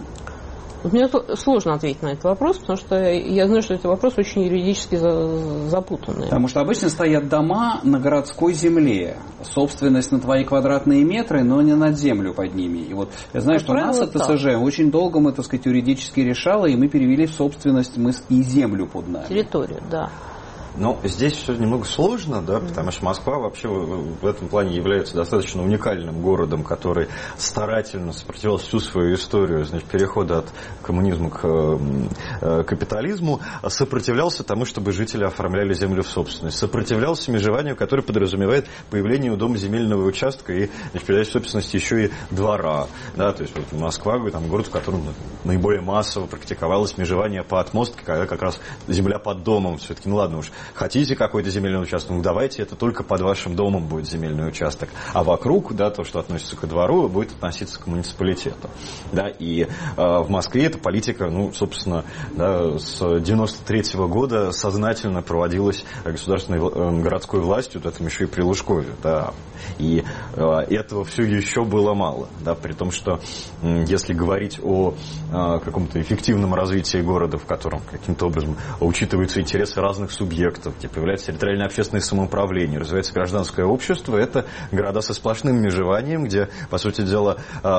Мне сложно ответить на этот вопрос, потому что я знаю, что этот вопрос очень юридически запутанный. Потому что обычно стоят дома на городской земле, собственность на твои квадратные метры, но не над землю под ними. И вот я знаю, как что правило, нас ТСЖ так. очень долго мы, так сказать, юридически решало, и мы перевели в собственность мы и землю под нами. Территорию, да. Но здесь все немного сложно, да, потому что Москва вообще в этом плане является достаточно уникальным городом, который старательно сопротивлялся всю свою историю, значит, перехода от коммунизма к капитализму, сопротивлялся тому, чтобы жители оформляли землю в собственность, сопротивлялся межеванию, которое подразумевает появление у дома земельного участка и, значит, передачу собственности еще и двора, да, то есть вот Москва, там город, в котором наиболее массово практиковалось межевание по отмостке, когда как раз земля под домом, все-таки, ну ладно уж, хотите какой-то земельный участок, ну давайте, это только под вашим домом будет земельный участок. А вокруг, да, то, что относится ко двору, будет относиться к муниципалитету. Да, и э, в Москве эта политика, ну, собственно, да, с девяносто третьего года сознательно проводилась государственной э, городской властью, да, там еще и при Лужкове. Да. И э, этого все еще было мало. Да, при том, что э, если говорить о э, каком-то эффективном развитии города, в котором каким-то образом учитываются интересы разных субъектов, где появляется территориальное общественное самоуправление, развивается гражданское общество, это города со сплошным межеванием, где, по сути дела,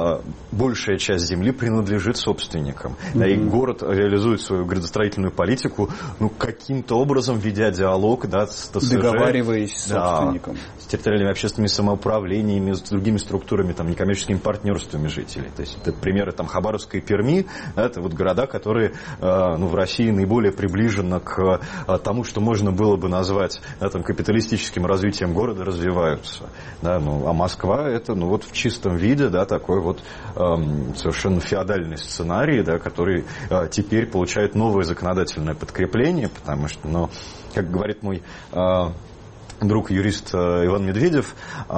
большая часть земли принадлежит собственникам. Mm-hmm. Да, и город реализует свою градостроительную политику, ну, каким-то образом ведя диалог, да, с ТСЖ. Договариваясь с да, собственником. С территориальными общественными самоуправлениями, с другими структурами, там, некоммерческими партнерствами жителей. То есть это примеры там, Хабаровска и Перми, да, это вот города, которые ну, в России наиболее приближены к тому, что можно было бы назвать, да, там, капиталистическим развитием города, развиваются. Да, ну, а Москва это, ну, вот в чистом виде, да, такой вот эм, совершенно феодальный сценарий, да, который э, теперь получает новое законодательное подкрепление, потому что, ну, как говорит мой э, друг юрист Иван Медведев,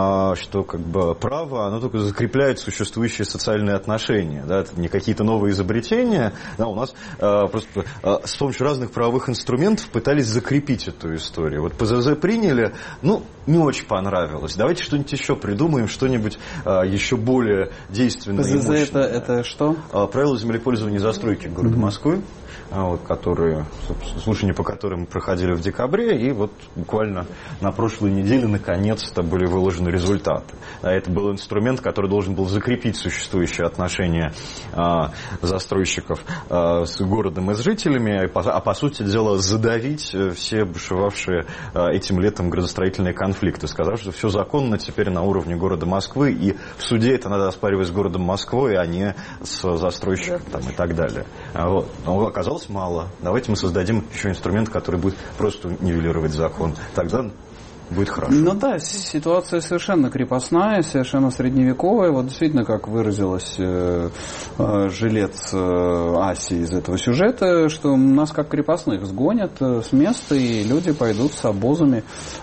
что как бы право, оно только закрепляет существующие социальные отношения. Да, это не какие-то новые изобретения. Да, у нас просто с помощью разных правовых инструментов пытались закрепить эту историю. Вот ПЗЗ приняли, ну, не очень понравилось. Давайте что-нибудь еще придумаем, что-нибудь еще более действенное. ПЗЗ это, это что? Правила землепользования и застройки города mm-hmm. Москвы, вот, которые, слушания по которым мы проходили в декабре, и вот буквально на прошлой неделе наконец-то были выложены результаты. А это был инструмент, который должен был закрепить существующие отношения а, застройщиков а, с городом и с жителями, а по, а по сути дела задавить все бушевавшие а, этим летом градостроительные конфликты, сказав, что все законно теперь на уровне города Москвы, и в суде это надо оспаривать с городом Москвой, а не с застройщиком там, и так далее. А вот. Но оказалось мало. Давайте мы создадим еще инструмент, который будет просто нивелировать закон. Тогда будет хорошо. Ну да, ситуация совершенно крепостная, совершенно средневековая. Вот действительно, как выразилась э, э, жилец э, Аси из этого сюжета, что нас как крепостных сгонят э, с места, и люди пойдут с обозами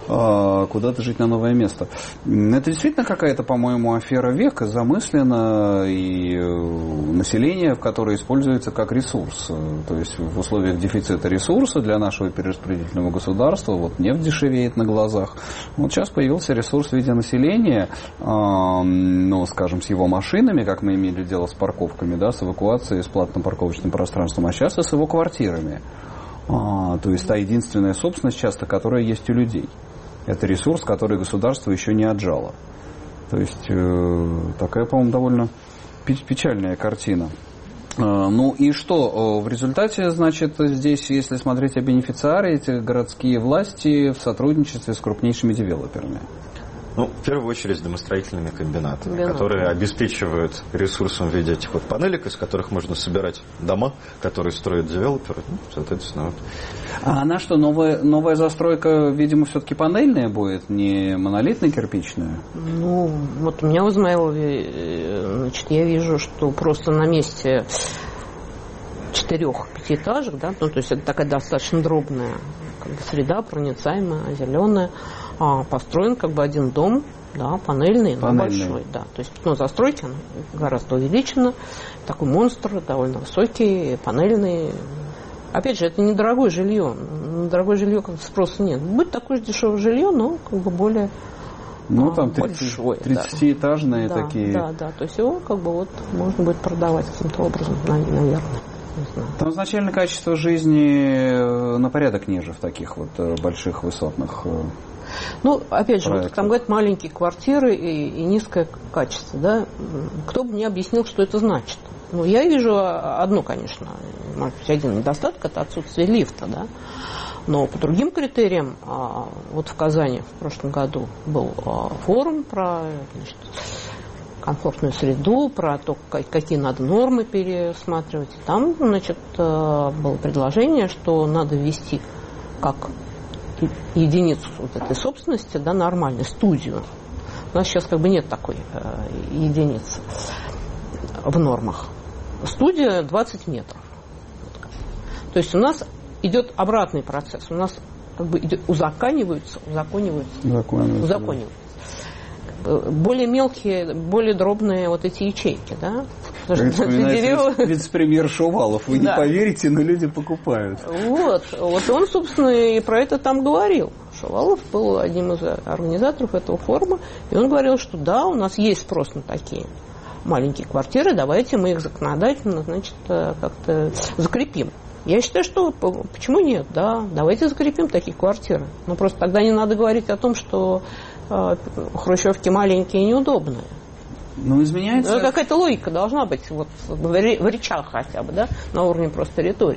э, куда-то жить на новое место. Это действительно какая-то, по-моему, афера века, замыслена, и э, население, в которое используется как ресурс. То есть в условиях дефицита ресурса для нашего перераспределительного государства, вот нефть дешевеет на глазах. Вот сейчас появился ресурс в виде населения, э, ну, скажем, с его машинами, как мы имели дело с парковками, да, с эвакуацией, с платным парковочным пространством, а сейчас и с его квартирами. А, то есть та единственная собственность часто, которая есть у людей. Это ресурс, который государство еще не отжало. То есть э, такая, по-моему, довольно печальная картина. Ну и что? В результате, значит, здесь, если смотреть о бенефициаре, эти городские власти в сотрудничестве с крупнейшими девелоперами. Ну, в первую очередь с домостроительными комбинатами, Комбинат. которые обеспечивают ресурсом в виде этих вот панелек, из которых можно собирать дома, которые строят девелоперы. Ну, соответственно, вот. А она что, новая, новая застройка, видимо, все-таки панельная будет, не монолитно-кирпичная? Ну, вот у меня в Измайлове, значит, я вижу, что просто на месте четырех пятиэтажек, да, ну, то есть это такая достаточно дробная как бы среда, проницаемая, зеленая, а построен как бы один дом, да, панельный, но панельный. большой, да. То есть, ну, застройки гораздо увеличена, такой монстр, довольно высокий, панельный. Опять же, это недорогое жилье. На дорогое жилье как-то спроса нет. Будет такое же дешевое жилье, но как бы более Ну, там тридцатиэтажные да, такие. Да, да, то есть его как бы вот можно будет продавать каким-то образом, наверное. Там изначально качество жизни на порядок ниже в таких вот больших высотных. Ну, опять же, вот, там говорят маленькие квартиры и, и низкое качество, да. Кто бы мне объяснил, что это значит? Ну, я вижу одно, конечно, может быть, один недостаток, это отсутствие лифта, да. Но по другим критериям, вот в Казани в прошлом году был форум про, значит, комфортную среду, про то, какие надо нормы пересматривать. Там, значит, было предложение, что надо ввести как единицу вот этой собственности, да, нормальной, студию. У нас сейчас как бы нет такой единицы в нормах. Студия двадцать метров. То есть у нас идет обратный процесс. У нас как бы идет, узакониваются, узакониваются, узакониваются, узакониваются. Более мелкие, более дробные вот эти ячейки, да? Вице-премьер Шувалов. Вы да. не поверите, но люди покупают. Вот. Вот он, собственно, и про это там говорил. Шувалов был одним из организаторов этого форума, и он говорил, что да, у нас есть спрос на такие маленькие квартиры, давайте мы их законодательно, значит, как-то закрепим. Я считаю, что почему нет, да, давайте закрепим такие квартиры. Но просто тогда не надо говорить о том, что э, хрущевки маленькие и неудобные. Ну, изменяется... Ну, какая-то логика должна быть вот, в речах хотя бы, да, на уровне просто риторики.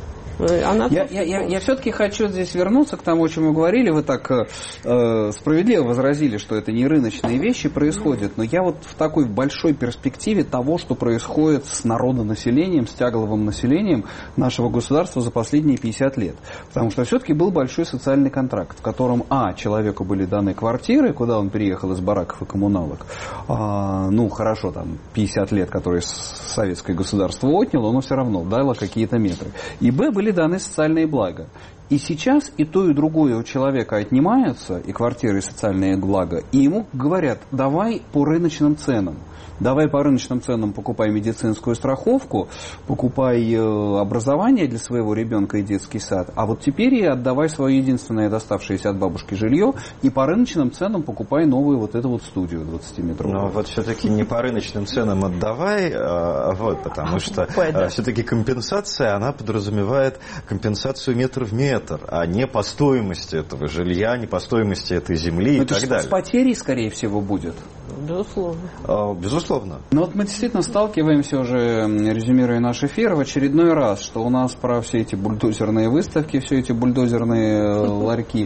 Она я, я, я, я все-таки хочу здесь вернуться к тому, о чем мы говорили. Вы так э, справедливо возразили, что это не рыночные вещи происходят, но я вот в такой большой перспективе того, что происходит с народонаселением, с тягловым населением нашего государства за последние пятьдесят лет. Потому что все-таки был большой социальный контракт, в котором, а, человеку были даны квартиры, куда он переехал из бараков и коммуналок, а, ну, хорошо, там, пятьдесят лет, которые советское государство отняло, но все равно дало какие-то метры. И, б, были даны социальные блага. И сейчас и то, и другое у человека отнимается, и квартиры, и социальные блага, и ему говорят, давай по рыночным ценам. Давай по рыночным ценам покупай медицинскую страховку, покупай образование для своего ребенка и детский сад, а вот теперь и отдавай свое единственное доставшееся от бабушки жилье и по рыночным ценам покупай новую вот эту вот студию двадцатиметровую. Но вот все-таки не по рыночным ценам отдавай, а, вот, потому что а, все-таки компенсация, она подразумевает компенсацию метр в метр, а не по стоимости этого жилья, не по стоимости этой земли. Но и так далее. С потерей, скорее всего, будет. Безусловно. А, безусловно. Но вот мы действительно сталкиваемся уже, резюмируя наш эфир, в очередной раз, что у нас про все эти бульдозерные выставки, все эти бульдозерные ларьки,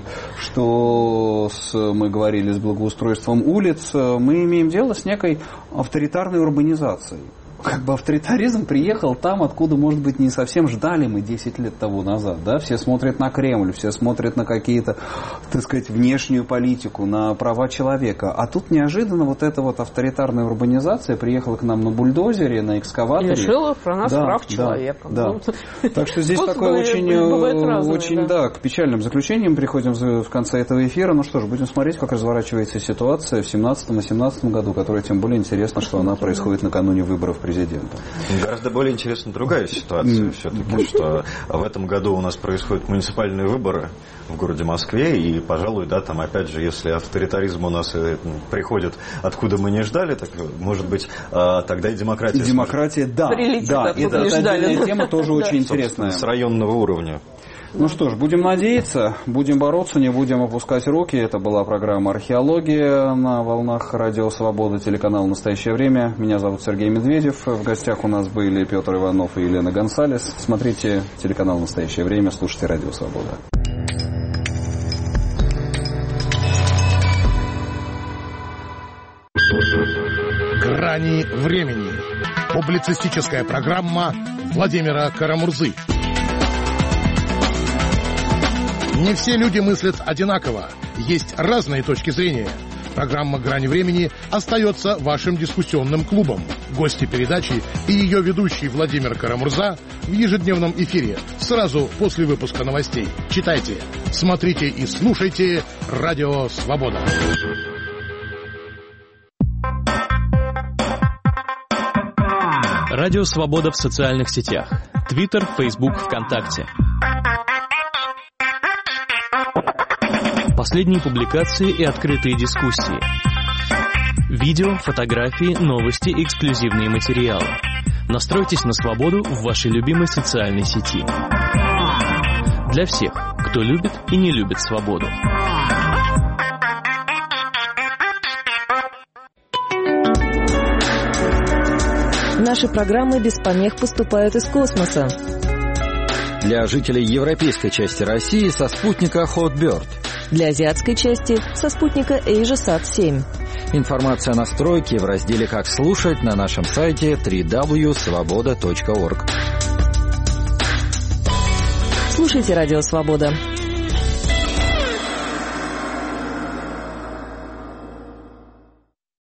что с, мы говорили с благоустройством улиц, мы имеем дело с некой авторитарной урбанизацией. Как бы авторитаризм приехал там, откуда, может быть, не совсем ждали мы десять лет тому назад. Да? Все смотрят на Кремль, все смотрят на какие-то, так сказать, внешнюю политику, на права человека. А тут неожиданно вот эта вот авторитарная урбанизация приехала к нам на бульдозере, на экскаваторе. И лишила про нас да, прав человека. Да, да. Так что здесь такое очень, очень да, к печальным заключениям приходим в конце этого эфира. Ну что ж, будем смотреть, как разворачивается ситуация в семнадцатом и семнадцатом году, которая тем более интересна, что она происходит накануне выборов президента. Гораздо более интересна другая ситуация все-таки, что в этом году у нас происходят муниципальные выборы в городе Москве, и, пожалуй, да, там, опять же, если авторитаризм у нас приходит, откуда мы не ждали, так, может быть, тогда и демократия... И демократия, да, прилетит, да, это отдельная тема, тоже очень интересная. С районного уровня. Ну что ж, будем надеяться, будем бороться, не будем опускать руки. Это была программа «Археология» на волнах Радио Свобода, телеканал «Настоящее время». Меня зовут Сергей Медведев. В гостях у нас были Петр Иванов и Елена Гонсалес. Смотрите телеканал «Настоящее время», слушайте Радио Свобода. «Грани времени». Публицистическая программа Владимира Карамурзы. Не все люди мыслят одинаково. Есть разные точки зрения. Программа «Грань времени» остается вашим дискуссионным клубом. Гости передачи и ее ведущий Владимир Карамурза в ежедневном эфире сразу после выпуска новостей. Читайте, смотрите и слушайте «Радио Свобода». Радио Свобода в социальных сетях. Твиттер, Фейсбук, ВКонтакте. Последние публикации и открытые дискуссии. Видео, фотографии, новости, эксклюзивные материалы. Настройтесь на свободу в вашей любимой социальной сети. Для всех, кто любит и не любит свободу. Наши программы без помех поступают из космоса. Для жителей европейской части России со спутника Hotbird. Для азиатской части со спутника AsiaSat семь. Информация о настройке в разделе «Как слушать» на нашем сайте дабл ю дабл ю дабл ю точка свобода точка орг. Слушайте «Радио Свобода».